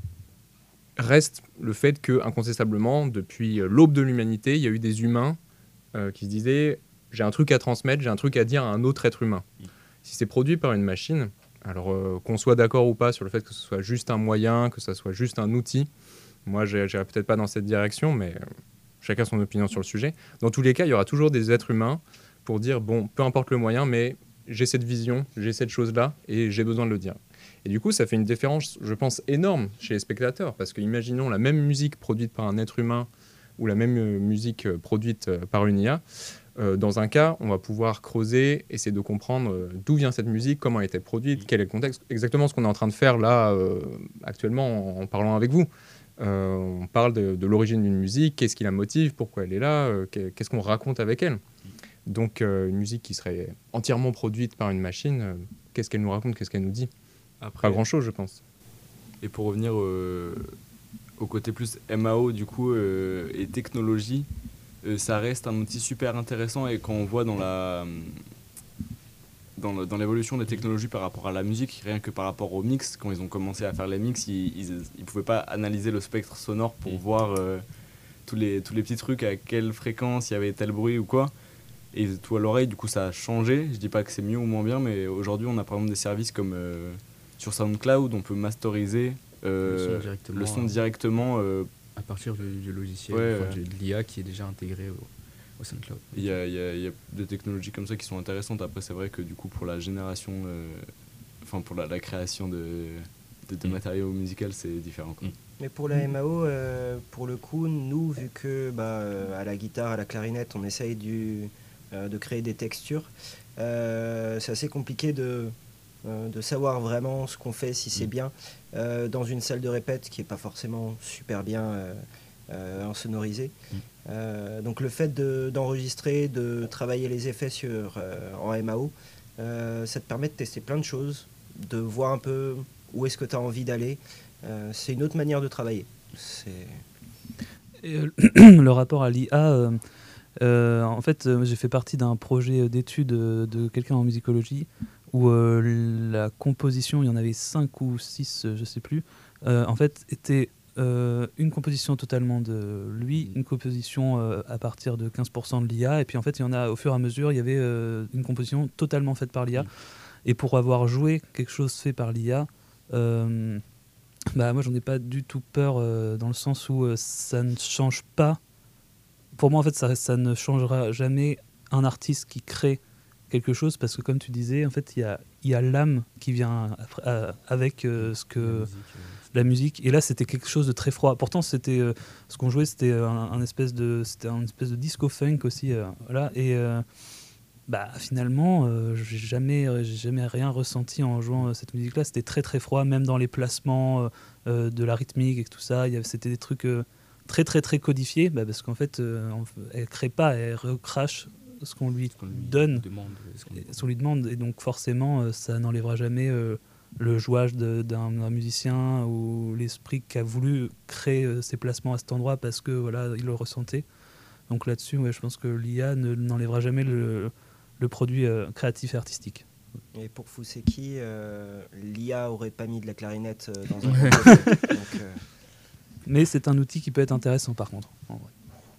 reste le fait que, incontestablement, depuis l'aube de l'humanité, il y a eu des humains euh, qui se disaient « j'ai un truc à transmettre, j'ai un truc à dire à un autre être humain ». Si c'est produit par une machine, alors euh, qu'on soit d'accord ou pas sur le fait que ce soit juste un moyen, que ce soit juste un outil, moi j'irai peut-être pas dans cette direction, mais... Euh, chacun son opinion sur le sujet. Dans tous les cas, il y aura toujours des êtres humains pour dire, bon, peu importe le moyen, mais j'ai cette vision, j'ai cette chose-là, et j'ai besoin de le dire. Et du coup, ça fait une différence, je pense, énorme chez les spectateurs, parce que imaginons la même musique produite par un être humain ou la même euh, musique euh, produite euh, par une I A. Euh, dans un cas, on va pouvoir creuser, essayer de comprendre euh, d'où vient cette musique, comment elle a été produite, quel est le contexte, exactement ce qu'on est en train de faire là, euh, actuellement, en, en parlant avec vous. Euh, on parle de, de l'origine d'une musique, qu'est-ce qui la motive, pourquoi elle est là, euh, qu'est-ce qu'on raconte avec elle. Donc euh, une musique qui serait entièrement produite par une machine, euh, qu'est-ce qu'elle nous raconte, qu'est-ce qu'elle nous dit? Après, pas grand-chose, je pense. Et pour revenir euh, au côté plus M A O du coup, euh, et technologie, euh, ça reste un outil super intéressant et quand on voit dans la... Dans, le, dans l'évolution des technologies par rapport à la musique, rien que par rapport au mix, quand ils ont commencé à faire les mix, ils ne pouvaient pas analyser le spectre sonore pour voir euh, tous, les, tous les petits trucs, à quelle fréquence il y avait tel bruit ou quoi. Et tout à l'oreille, du coup, ça a changé. Je dis pas que c'est mieux ou moins bien, mais aujourd'hui, on a par exemple des services comme euh, sur SoundCloud, on peut masteriser euh, le son directement, le son directement euh, à partir du, du logiciel, ouais, enfin, ouais. de l'I A qui est déjà intégré au, au SoundCloud. Il y, a, il, y a, il y a des technologies comme ça qui sont intéressantes. Après, c'est vrai que du coup, pour la génération, euh, enfin pour la, la création de, de, de mm. matériaux musicaux, c'est différent, quoi. Mm. Mais pour la M A O, euh, pour le coup, nous, vu que bah, euh, à la guitare, à la clarinette, on essaye du, euh, de créer des textures, euh, c'est assez compliqué de, euh, de savoir vraiment ce qu'on fait, si c'est Mm. bien, euh, dans une salle de répète qui n'est pas forcément super bien euh, euh, insonorisée. Mm. Euh, donc le fait de, d'enregistrer, de travailler les effets sur, euh, en M A O, euh, ça te permet de tester plein de choses, de voir un peu où est-ce que tu as envie d'aller. Euh, c'est une autre manière de travailler. C'est... Et, euh, le rapport à l'I A, euh, euh, en fait, euh, j'ai fait partie d'un projet d'étude euh, de quelqu'un en musicologie où euh, la composition, il y en avait cinq ou six, je ne sais plus, euh, en fait, était euh, une composition totalement de lui, une composition euh, à partir de quinze pour cent de l'I A, et puis en fait, il y en a, au fur et à mesure, il y avait euh, une composition totalement faite par l'I A. Mmh. Et pour avoir joué quelque chose fait par l'I A, euh, bah, moi, j'en ai pas du tout peur euh, dans le sens où euh, ça ne change pas. Pour moi, en fait, ça, ça ne changera jamais un artiste qui crée quelque chose parce que, comme tu disais, en fait, il y a, y a l'âme qui vient après, euh, avec euh, ce que la musique, euh, la musique. Et là, c'était quelque chose de très froid. Pourtant, c'était euh, ce qu'on jouait, c'était un, un espèce de, c'était un espèce de disco funk aussi, euh, voilà. Et euh, bah, finalement, euh, j'ai jamais, j'ai jamais rien ressenti en jouant euh, cette musique-là. C'était très très froid, même dans les placements euh, de la rythmique et tout ça. Il y avait, c'était des trucs euh, très très très codifiés, bah, parce qu'en fait, euh, elle crée pas, elle recrache ce qu'on lui, qu'on lui donne, demande, ce qu'on, ce qu'on lui demande, et donc forcément, euh, ça n'enlèvera jamais euh, le jouage de, d'un, d'un musicien ou l'esprit qui a voulu créer euh, ces placements à cet endroit parce que voilà, il le ressentait. Donc là-dessus, ouais, je pense que l'I A ne, n'enlèvera jamais le, le produit euh, créatif et artistique. Et pour Fuseki, euh, l'I A aurait pas mis de la clarinette euh, dans un groupe de folk, donc, euh... Mais c'est un outil qui peut être intéressant par contre, en vrai.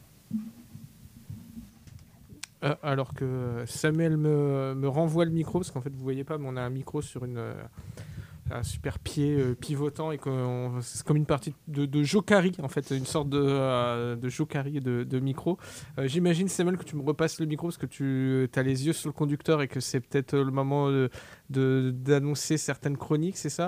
Euh, alors que Samuel me, me renvoie le micro, parce qu'en fait vous voyez pas, mais on a un micro sur une, euh, un super pied euh, pivotant, et qu'on, c'est comme une partie de, de Jokari, en fait, une sorte de, euh, de Jokari de, de micro. Euh, j'imagine, Samuel, que tu me repasses le micro parce que tu as les yeux sur le conducteur et que c'est peut-être le moment de, de, d'annoncer certaines chroniques, c'est ça ?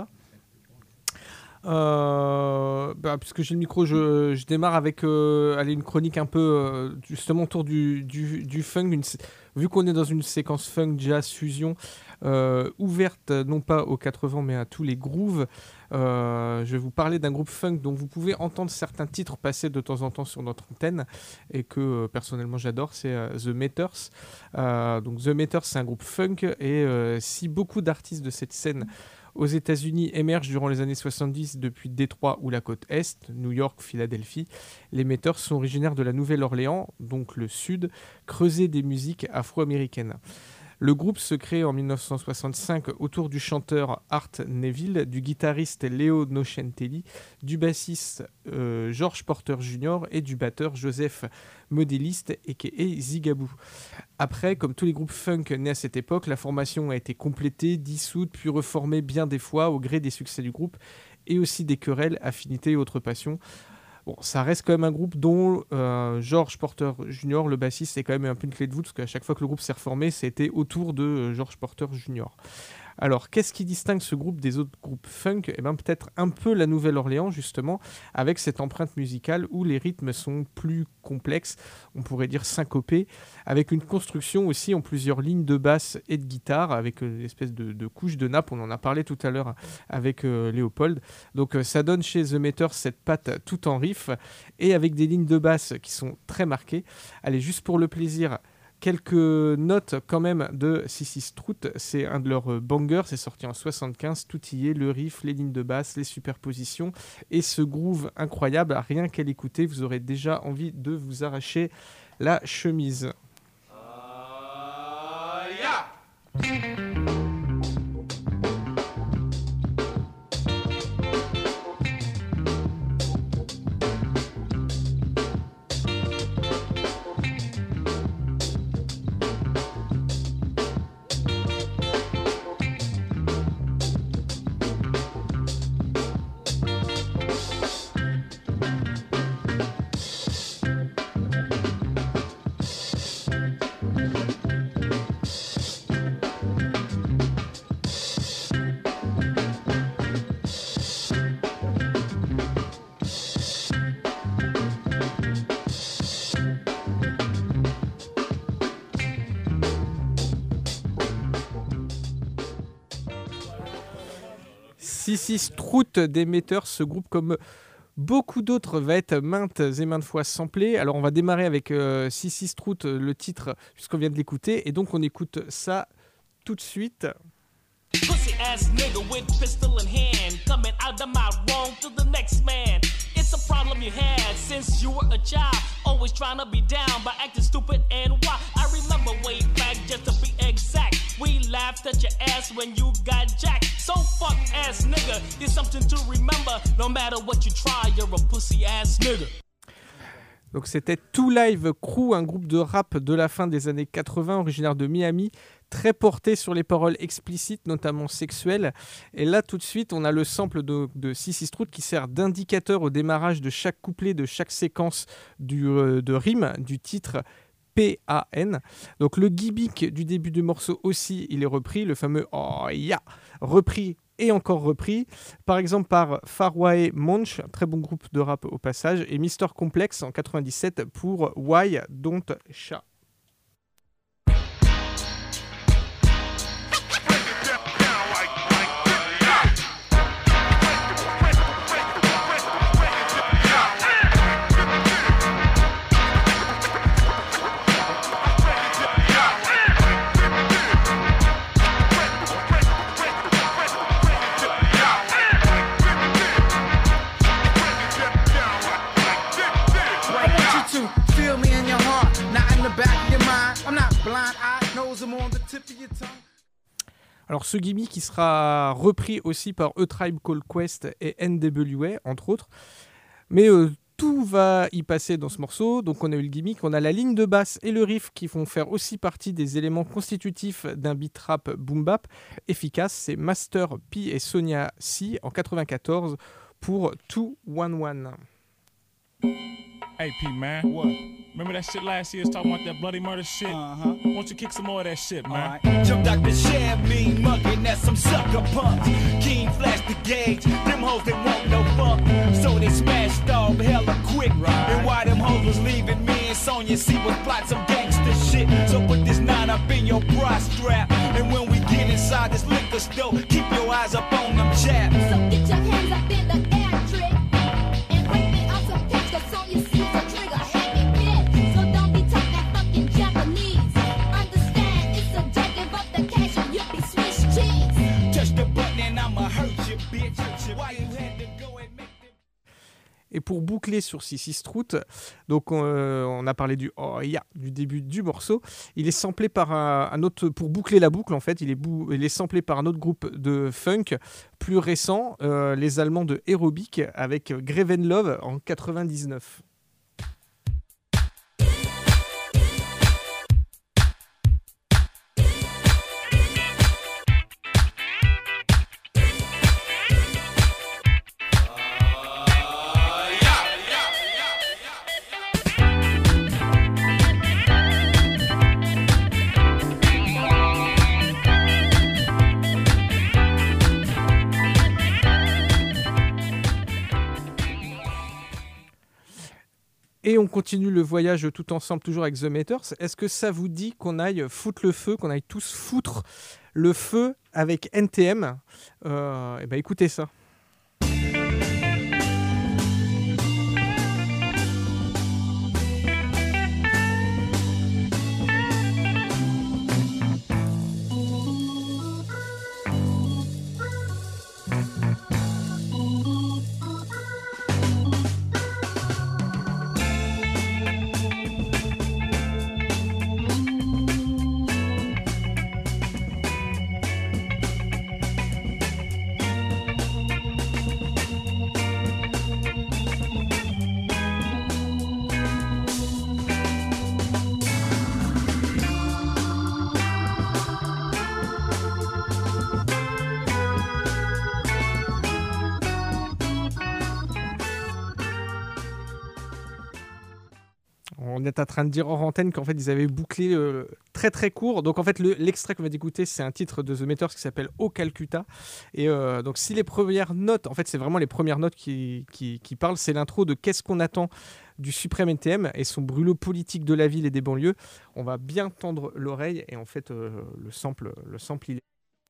Euh, bah, puisque j'ai le micro, je, je démarre avec euh, allez, une chronique un peu euh, justement autour du, du, du funk. Une, vu qu'on est dans une séquence funk, jazz, fusion, euh, ouverte non pas aux quatre-vingts mais à tous les grooves, euh, je vais vous parler d'un groupe funk dont vous pouvez entendre certains titres passer de temps en temps sur notre antenne et que euh, personnellement j'adore, c'est euh, The Meters. Euh, donc The Meters, c'est un groupe funk, et euh, si beaucoup d'artistes de cette scène aux États-Unis émergent durant les années soixante-dix depuis Détroit ou la côte Est, New York, Philadelphie, les Meters sont originaires de la Nouvelle-Orléans, donc le Sud, creuset des musiques afro-américaines. Le groupe se crée en dix-neuf cent soixante-cinq autour du chanteur Art Neville, du guitariste Leo Nocentelli, du bassiste euh, George Porter junior et du batteur Joseph Modéliste, aka Zigaboo. Après, comme tous les groupes funk nés à cette époque, la formation a été complétée, dissoute, puis reformée bien des fois au gré des succès du groupe et aussi des querelles, affinités et autres passions. Bon, ça reste quand même un groupe dont euh, George Porter junior, le bassiste, est quand même un peu une clé de voûte, parce qu'à chaque fois que le groupe s'est reformé, c'était autour de euh, George Porter junior Alors, qu'est-ce qui distingue ce groupe des autres groupes funk ? Eh bien, peut-être un peu la Nouvelle-Orléans, justement, avec cette empreinte musicale où les rythmes sont plus complexes, on pourrait dire syncopés, avec une construction aussi en plusieurs lignes de basse et de guitare, avec une espèce de, de couche de nappe, on en a parlé tout à l'heure avec euh, Léopold. Donc, euh, ça donne chez The Meters cette patte tout en riff, et avec des lignes de basse qui sont très marquées. Allez, juste pour le plaisir, quelques notes quand même de Sissy Strout, c'est un de leurs bangers, c'est sorti en soixante-quinze, tout y est, le riff, les lignes de basse, les superpositions et ce groove incroyable, rien qu'à l'écouter, vous aurez déjà envie de vous arracher la chemise. Uh, yeah. Sissy Strout des Meters, ce groupe comme beaucoup d'autres va être maintes et maintes fois samplé. Alors on va démarrer avec euh, Sissy Strout, le titre, puisqu'on vient de l'écouter, et donc on écoute ça tout de suite. Pussy ass nigga with pistol in hand, coming out of my room to the next man. It's a problem you had since you were a child, always trying to be down by acting stupid and wild. I remember way back, just to be exact, we laughed at your ass when you got jacked. So fuck ass nigga, it's something to remember. No matter what you try, you're a pussy ass nigga. Donc c'était Two Live Crew, un groupe de rap de la fin des années quatre-vingts, originaire de Miami, très porté sur les paroles explicites, notamment sexuelles. Et là, tout de suite, on a le sample de, de Sissy Strout qui sert d'indicateur au démarrage de chaque couplet, de chaque séquence du, euh, de rime du titre P A N. Donc le gimmick du début du morceau aussi, il est repris, le fameux « Oh yeah !» repris et encore repris, par exemple par Faraway Monch, très bon groupe de rap au passage, et Mister Complex en quatre-vingt-dix-sept pour Why Don't Cha. Feel me in your heart. Alors ce gimmick qui sera repris aussi par A Tribe Called Quest et N W A entre autres, mais euh, tout va y passer dans ce morceau. Donc on a eu le gimmick, on a la ligne de basse et le riff qui vont faire aussi partie des éléments constitutifs d'un beat rap boom bap efficace. C'est Master P et Sonia C en quatre-vingt-quatorze pour deux cent onze. Hey P man, what? Remember that shit last year was talking about that bloody murder shit? Uh-huh. Why don't you kick some more of that shit, man? Right. Jump Doctor Shab, mean muggin' at some sucker punks. King flash the gauge, them hoes they want no fuck. So they smashed off hella quick. Right. And while them hoes was leaving, me and Sonya C was plotting some gangster shit. So put this nine up in your bra strap. And when we get inside this liquor store, keep your eyes up on them chaps. So get your hands up in the air, trick. And break me off some pitch, cause Sonya C's a trigger heavy bitch. So don't be talking fucking Japanese. Understand, it's a jacket of the cash and you be Swiss cheese. Touch the button and I'ma hurt you, bitch. Why you had to go and make them... Et pour boucler sur Sissi Strout, donc euh, on a parlé du oh yeah, du début du morceau. Il est samplé par un, un autre, pour boucler la boucle en fait, il est, bou, il est samplé par un autre groupe de funk plus récent, euh, les Allemands de Aerobic avec Grevenlove en quatre-vingt-dix-neuf. Et on continue le voyage tout ensemble, toujours avec The Meters. Est-ce que ça vous dit qu'on aille foutre le feu, qu'on aille tous foutre le feu avec N T M? euh, Et ben écoutez ça. On est en train de dire hors antenne qu'en fait ils avaient bouclé euh, très très court. Donc en fait le, l'extrait qu'on va d'écouter, c'est un titre de The Meters qui s'appelle Au Calcutta. Et euh, donc si les premières notes, en fait c'est vraiment les premières notes qui, qui, qui parlent, c'est l'intro de Qu'est-ce qu'on attend du suprême N T M et son brûlot politique de la ville et des banlieues. On va bien tendre l'oreille et en fait euh, le sample, le sample il est...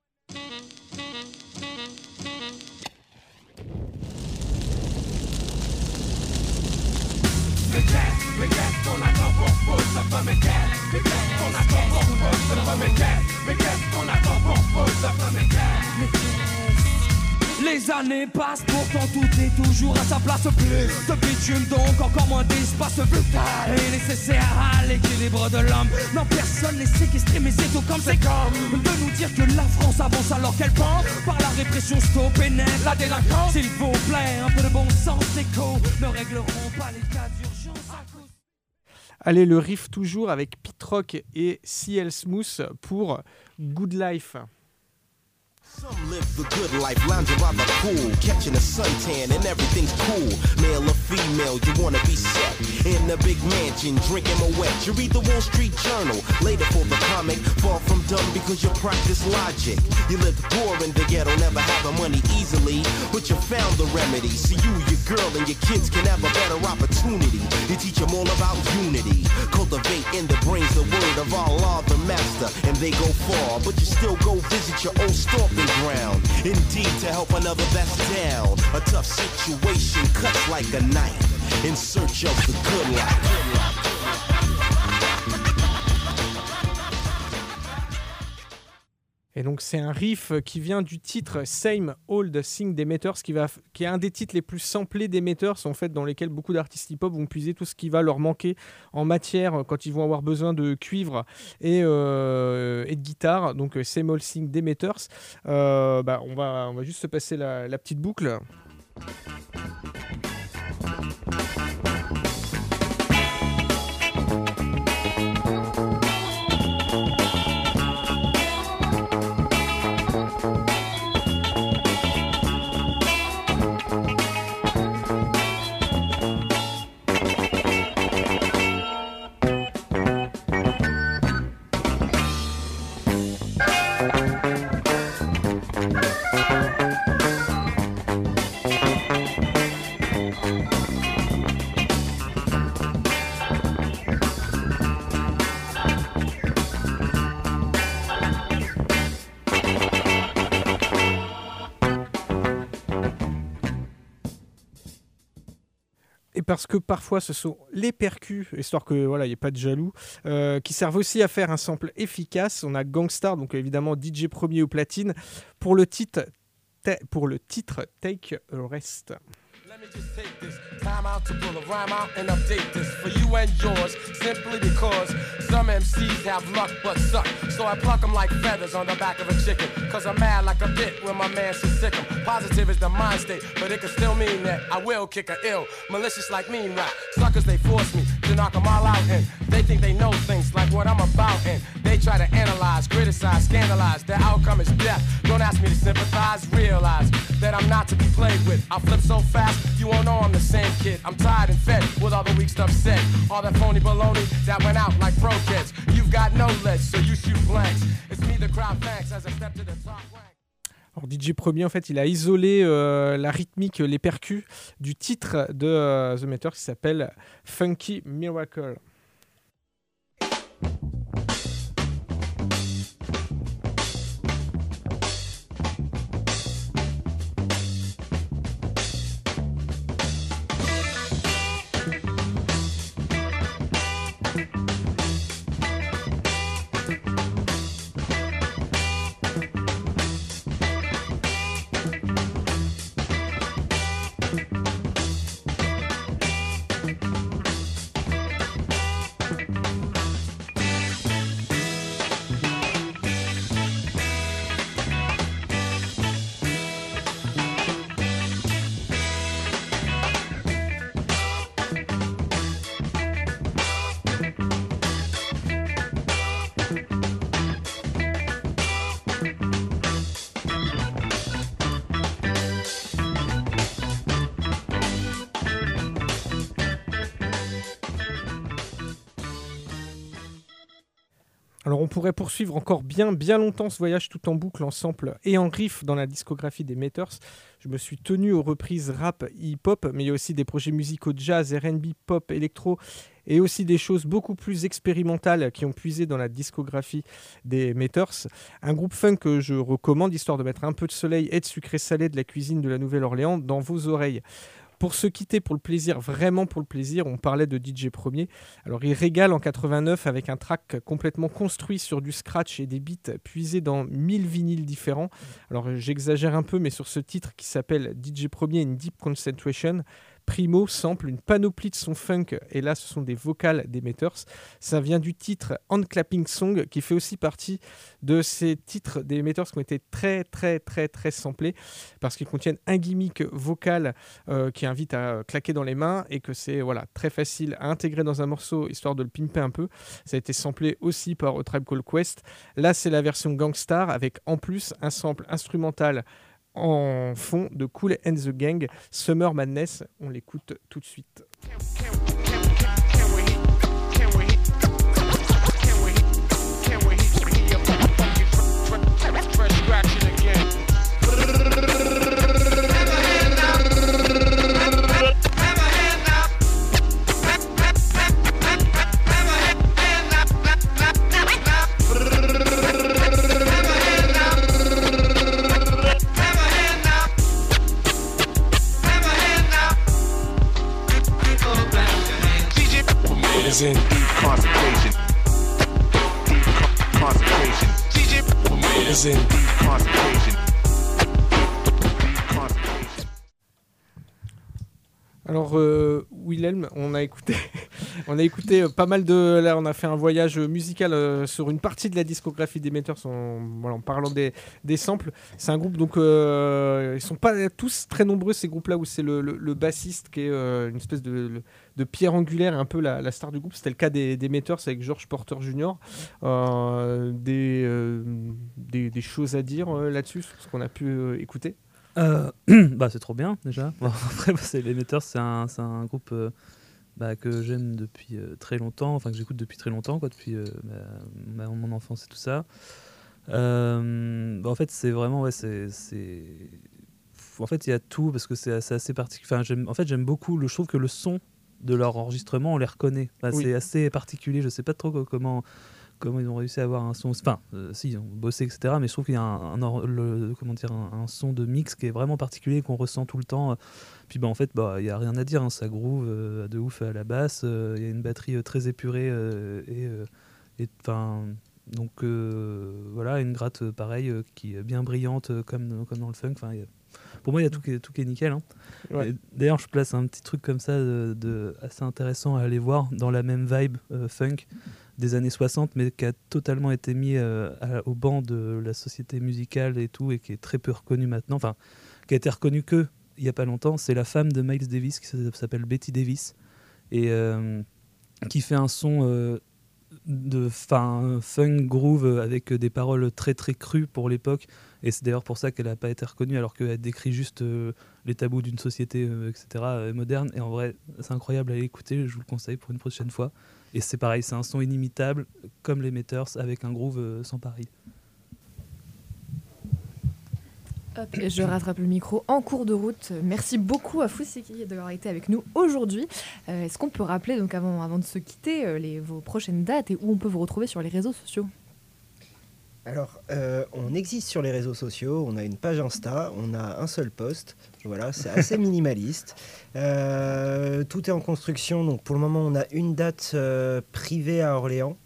Les années passent, pourtant tout est toujours à sa place. Plus de bitume, donc encore moins d'espace vital et nécessaire à l'équilibre de l'homme. Non, personne n'est séquestré, mais c'est tout comme c'est comme de nous dire que la France avance alors qu'elle pend par la répression stop et net la délinquance. S'il vous plaît, un peu de bon sens écho ne régleront pas les cas d'urgence à cause... Allez, le riff toujours avec Pete Rock et C L Smooth pour Good Life. Some live the good life, lounging by the pool, catching a suntan and everything's cool. Male or female, you wanna be set in a big mansion, drinking a wet. You read the Wall Street Journal, later for the comic. Far from dumb because you practice logic. You lived poor in the ghetto, never having money easily, but you found the remedy. So you, your girl, and your kids can have a better opportunity. You teach them all about unity, cultivate in the brains the word of Allah, the master, and they go far. But you still go visit your old stomping ground, indeed to help another that's down. A tough situation cuts like a knife in search of the good life. Et donc c'est un riff qui vient du titre Same Old Thing des Meters, qui, va, qui est un des titres les plus samplés des Meters, en fait, dans lesquels beaucoup d'artistes hip-hop vont puiser tout ce qui va leur manquer en matière quand ils vont avoir besoin de cuivre et, euh, et de guitare. Donc Same Old Thing des Meters. Euh, bah, on, va, on va juste se passer la, la petite boucle. Parce que parfois ce sont les percus, histoire que voilà, il n'y ait pas de jaloux, euh, qui servent aussi à faire un sample efficace. On a Gangstar, donc évidemment D J Premier au platine, pour le titre, ta- pour le titre Take a Rest. Let me just take this time out to pull a rhyme out and update this for you and yours, simply because some M Cs have luck but suck. So I pluck them like feathers on the back of a chicken, cause I'm mad like a bit when my man should sick 'em. Positive is the mind state, but it can still mean that I will kick a ill, malicious like mean rap. Suckers, they force me to knock them all out, and they think they know things like what I'm about, and they try to analyze, criticize, scandalize. Their outcome is death. Don't ask me to sympathize, realize that I'm not to be played with. I flip so fast, you won't know I'm the same kid. I'm tired and fed with all the weak stuff said. All that phony baloney that went out like pro kids. You've got no lead, so you shoot blanks. It's me the crowd thanks as I step to the top rank. Alors D J Premier, en fait, il a isolé euh, la rythmique, les percus du titre de euh, The Meters qui s'appelle Funky Miracle. Alors on pourrait poursuivre encore bien bien longtemps ce voyage tout en boucle, en sample et en riff dans la discographie des Meters. Je me suis tenu aux reprises rap, hip-hop, mais il y a aussi des projets musicaux jazz, R and B, pop, électro, et aussi des choses beaucoup plus expérimentales qui ont puisé dans la discographie des Meters. Un groupe funk que je recommande, histoire de mettre un peu de soleil et de sucré salé de la cuisine de la Nouvelle-Orléans dans vos oreilles. Pour se quitter pour le plaisir, vraiment pour le plaisir, on parlait de D J Premier. Alors il régale en quatre-vingt-neuf avec un track complètement construit sur du scratch et des beats puisés dans mille vinyles différents. Alors j'exagère un peu, mais sur ce titre qui s'appelle D J Premier in Deep Concentration, Primo sample une panoplie de sons funk, et là ce sont des vocales des Meters. Ça vient du titre Hand Clapping Song, qui fait aussi partie de ces titres des Meters qui ont été très très très très samplés, parce qu'ils contiennent un gimmick vocal euh, qui invite à claquer dans les mains, et que c'est voilà, très facile à intégrer dans un morceau histoire de le pimper un peu. Ça a été samplé aussi par A Tribe Called Quest. Là c'est la version Gangstar avec en plus un sample instrumental en fond de Kool and the Gang, Summer Madness. On l'écoute tout de suite. In deep concentration, deep con- concentration. D J prison. Alors, euh, Wilhelm, on a écouté, on a écouté euh, pas mal de. Là, on a fait un voyage musical euh, sur une partie de la discographie des Meters en, voilà, en parlant des, des samples. C'est un groupe, donc, euh, ils sont pas tous très nombreux, ces groupes-là, où c'est le, le, le bassiste qui est euh, une espèce de, de pierre angulaire, un peu la, la star du groupe. C'était le cas des, des Meters avec George Porter junior Euh, des, euh, des, des choses à dire euh, là-dessus, sur ce qu'on a pu euh, écouter. Euh, bah c'est trop bien déjà. Bon, après bah, c'est les Meters, c'est un, c'est un groupe euh, bah, que j'aime depuis euh, très longtemps, enfin que j'écoute depuis très longtemps, quoi, depuis euh, ma, mon enfance et tout ça. Euh, bah, en fait c'est vraiment ouais c'est, c'est... en fait il y a tout parce que c'est, c'est assez particulier. Enfin j'aime, en fait j'aime beaucoup le, je trouve que le son de leur enregistrement on les reconnaît. Enfin, oui. C'est assez particulier. Je sais pas trop comment. comment ils ont réussi à avoir un son, enfin euh, si ils ont bossé etc, mais je trouve qu'il y a un, un, le, comment dire, un, un son de mix qui est vraiment particulier qu'on ressent tout le temps. Puis bah en fait bah il y a rien à dire, hein, ça groove euh, de ouf à la basse, il euh, y a une batterie euh, très épurée euh, et euh, et enfin donc euh, voilà une gratte euh, pareil euh, qui est bien brillante euh, comme comme dans le funk. Enfin pour moi il y a tout qui est, tout qui est nickel, hein. Ouais. D'ailleurs je place un petit truc comme ça de, de assez intéressant à aller voir dans la même vibe euh, funk des années soixante, mais qui a totalement été mis euh, à, au banc de la société musicale et tout, et qui est très peu reconnu maintenant, enfin, qui a été reconnu que il n'y a pas longtemps. C'est la femme de Miles Davis, qui s'appelle Betty Davis, et euh, qui fait un son euh, de fin, funk groove avec des paroles très très crues pour l'époque, et c'est d'ailleurs pour ça qu'elle n'a pas été reconnue, alors qu'elle décrit juste euh, les tabous d'une société, euh, et cetera, euh, moderne, et en vrai, c'est incroyable à écouter, je vous le conseille pour une prochaine fois. Et c'est pareil, c'est un son inimitable, comme les Meters, avec un groove euh, sans pareil. Hop, et je rattrape le micro en cours de route. Merci beaucoup à Fousseki d'avoir été avec nous aujourd'hui. Euh, est-ce qu'on peut rappeler, donc avant, avant de se quitter, euh, les, vos prochaines dates et où on peut vous retrouver sur les réseaux sociaux ? Alors, euh, on existe sur les réseaux sociaux, on a une page Insta, on a un seul post, voilà, c'est assez minimaliste. Euh, tout est en construction, donc pour le moment on a une date euh, privée à Orléans.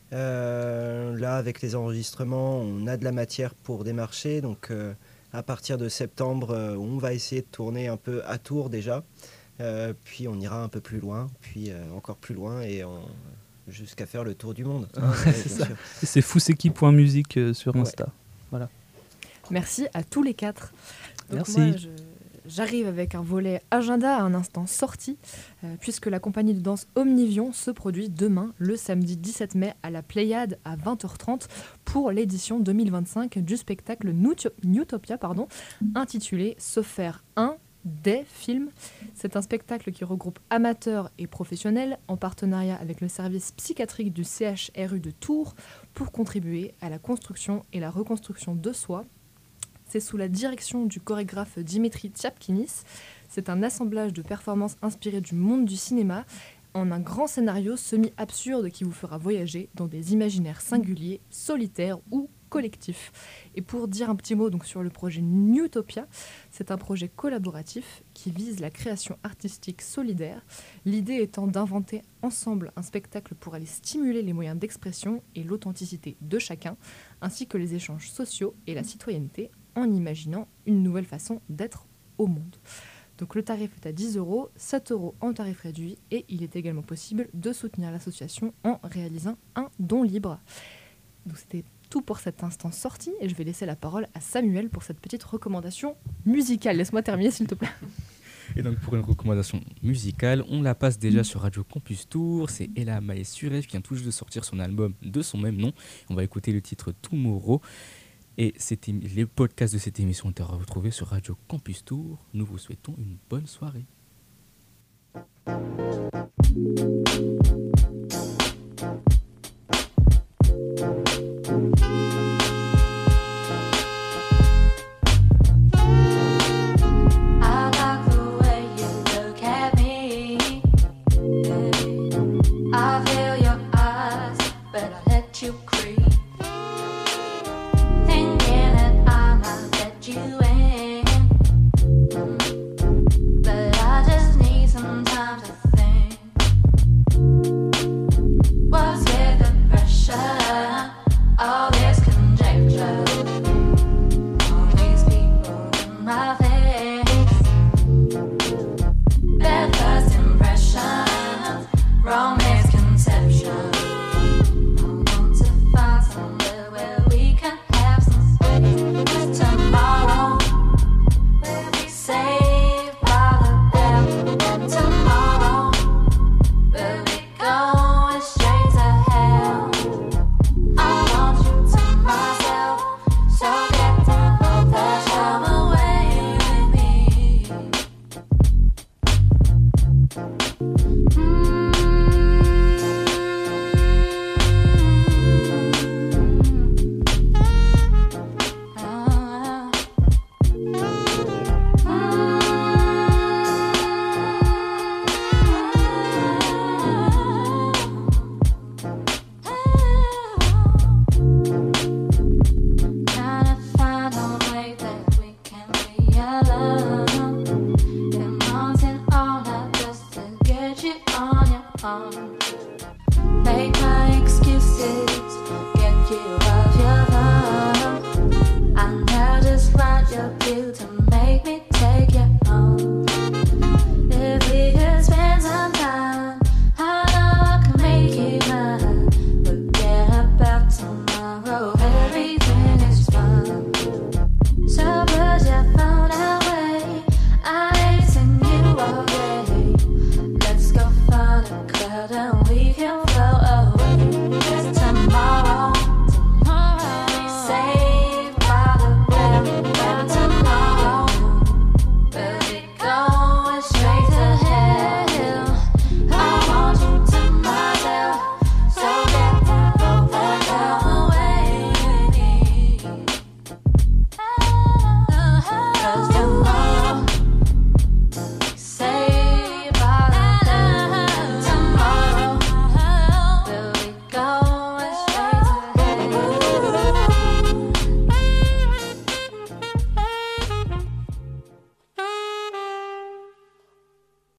Euh, là, avec les enregistrements, on a de la matière pour démarcher, donc euh, à partir de septembre, euh, on va essayer de tourner un peu à Tours déjà, euh, puis on ira un peu plus loin, puis euh, encore plus loin, et on... jusqu'à faire le tour du monde. Ah, ouais, c'est, ça. C'est fousseki point musique euh, sur Insta. Ouais. Voilà. Merci à tous les quatre. Donc Merci. Moi, je, j'arrive avec un volet agenda à un instant sorti, euh, puisque la compagnie de danse Omnivion se produit demain, le samedi dix-sept mai, à la Pléiade à vingt heures trente pour l'édition deux mille vingt-cinq du spectacle Newtopia, pardon, intitulé Se faire un des films. C'est un spectacle qui regroupe amateurs et professionnels en partenariat avec le service psychiatrique du C H R U de Tours pour contribuer à la construction et la reconstruction de soi. C'est sous la direction du chorégraphe Dimitri Tsiapkinis. C'est un assemblage de performances inspirées du monde du cinéma en un grand scénario semi-absurde qui vous fera voyager dans des imaginaires singuliers, solitaires ou collectifs. Et pour dire un petit mot donc sur le projet Newtopia, c'est un projet collaboratif qui vise la création artistique solidaire, l'idée étant d'inventer ensemble un spectacle pour aller stimuler les moyens d'expression et l'authenticité de chacun, ainsi que les échanges sociaux et la citoyenneté, en imaginant une nouvelle façon d'être au monde. Donc le tarif est à dix euros, sept euros en tarif réduit, et il est également possible de soutenir l'association en réalisant un don libre. Donc c'était tout pour cet instant sorti, et je vais laisser la parole à Samuel pour cette petite recommandation musicale. Laisse-moi terminer s'il te plaît. Et donc pour une recommandation musicale, on la passe déjà sur Radio Campus Tours, c'est Ella Maes-Surev qui vient tout juste de sortir son album de son même nom. On va écouter le titre Tomorrow. Et les podcasts de cette émission sont à retrouver sur Radio Campus Tours. Nous vous souhaitons une bonne soirée. But I just need some time to think. you to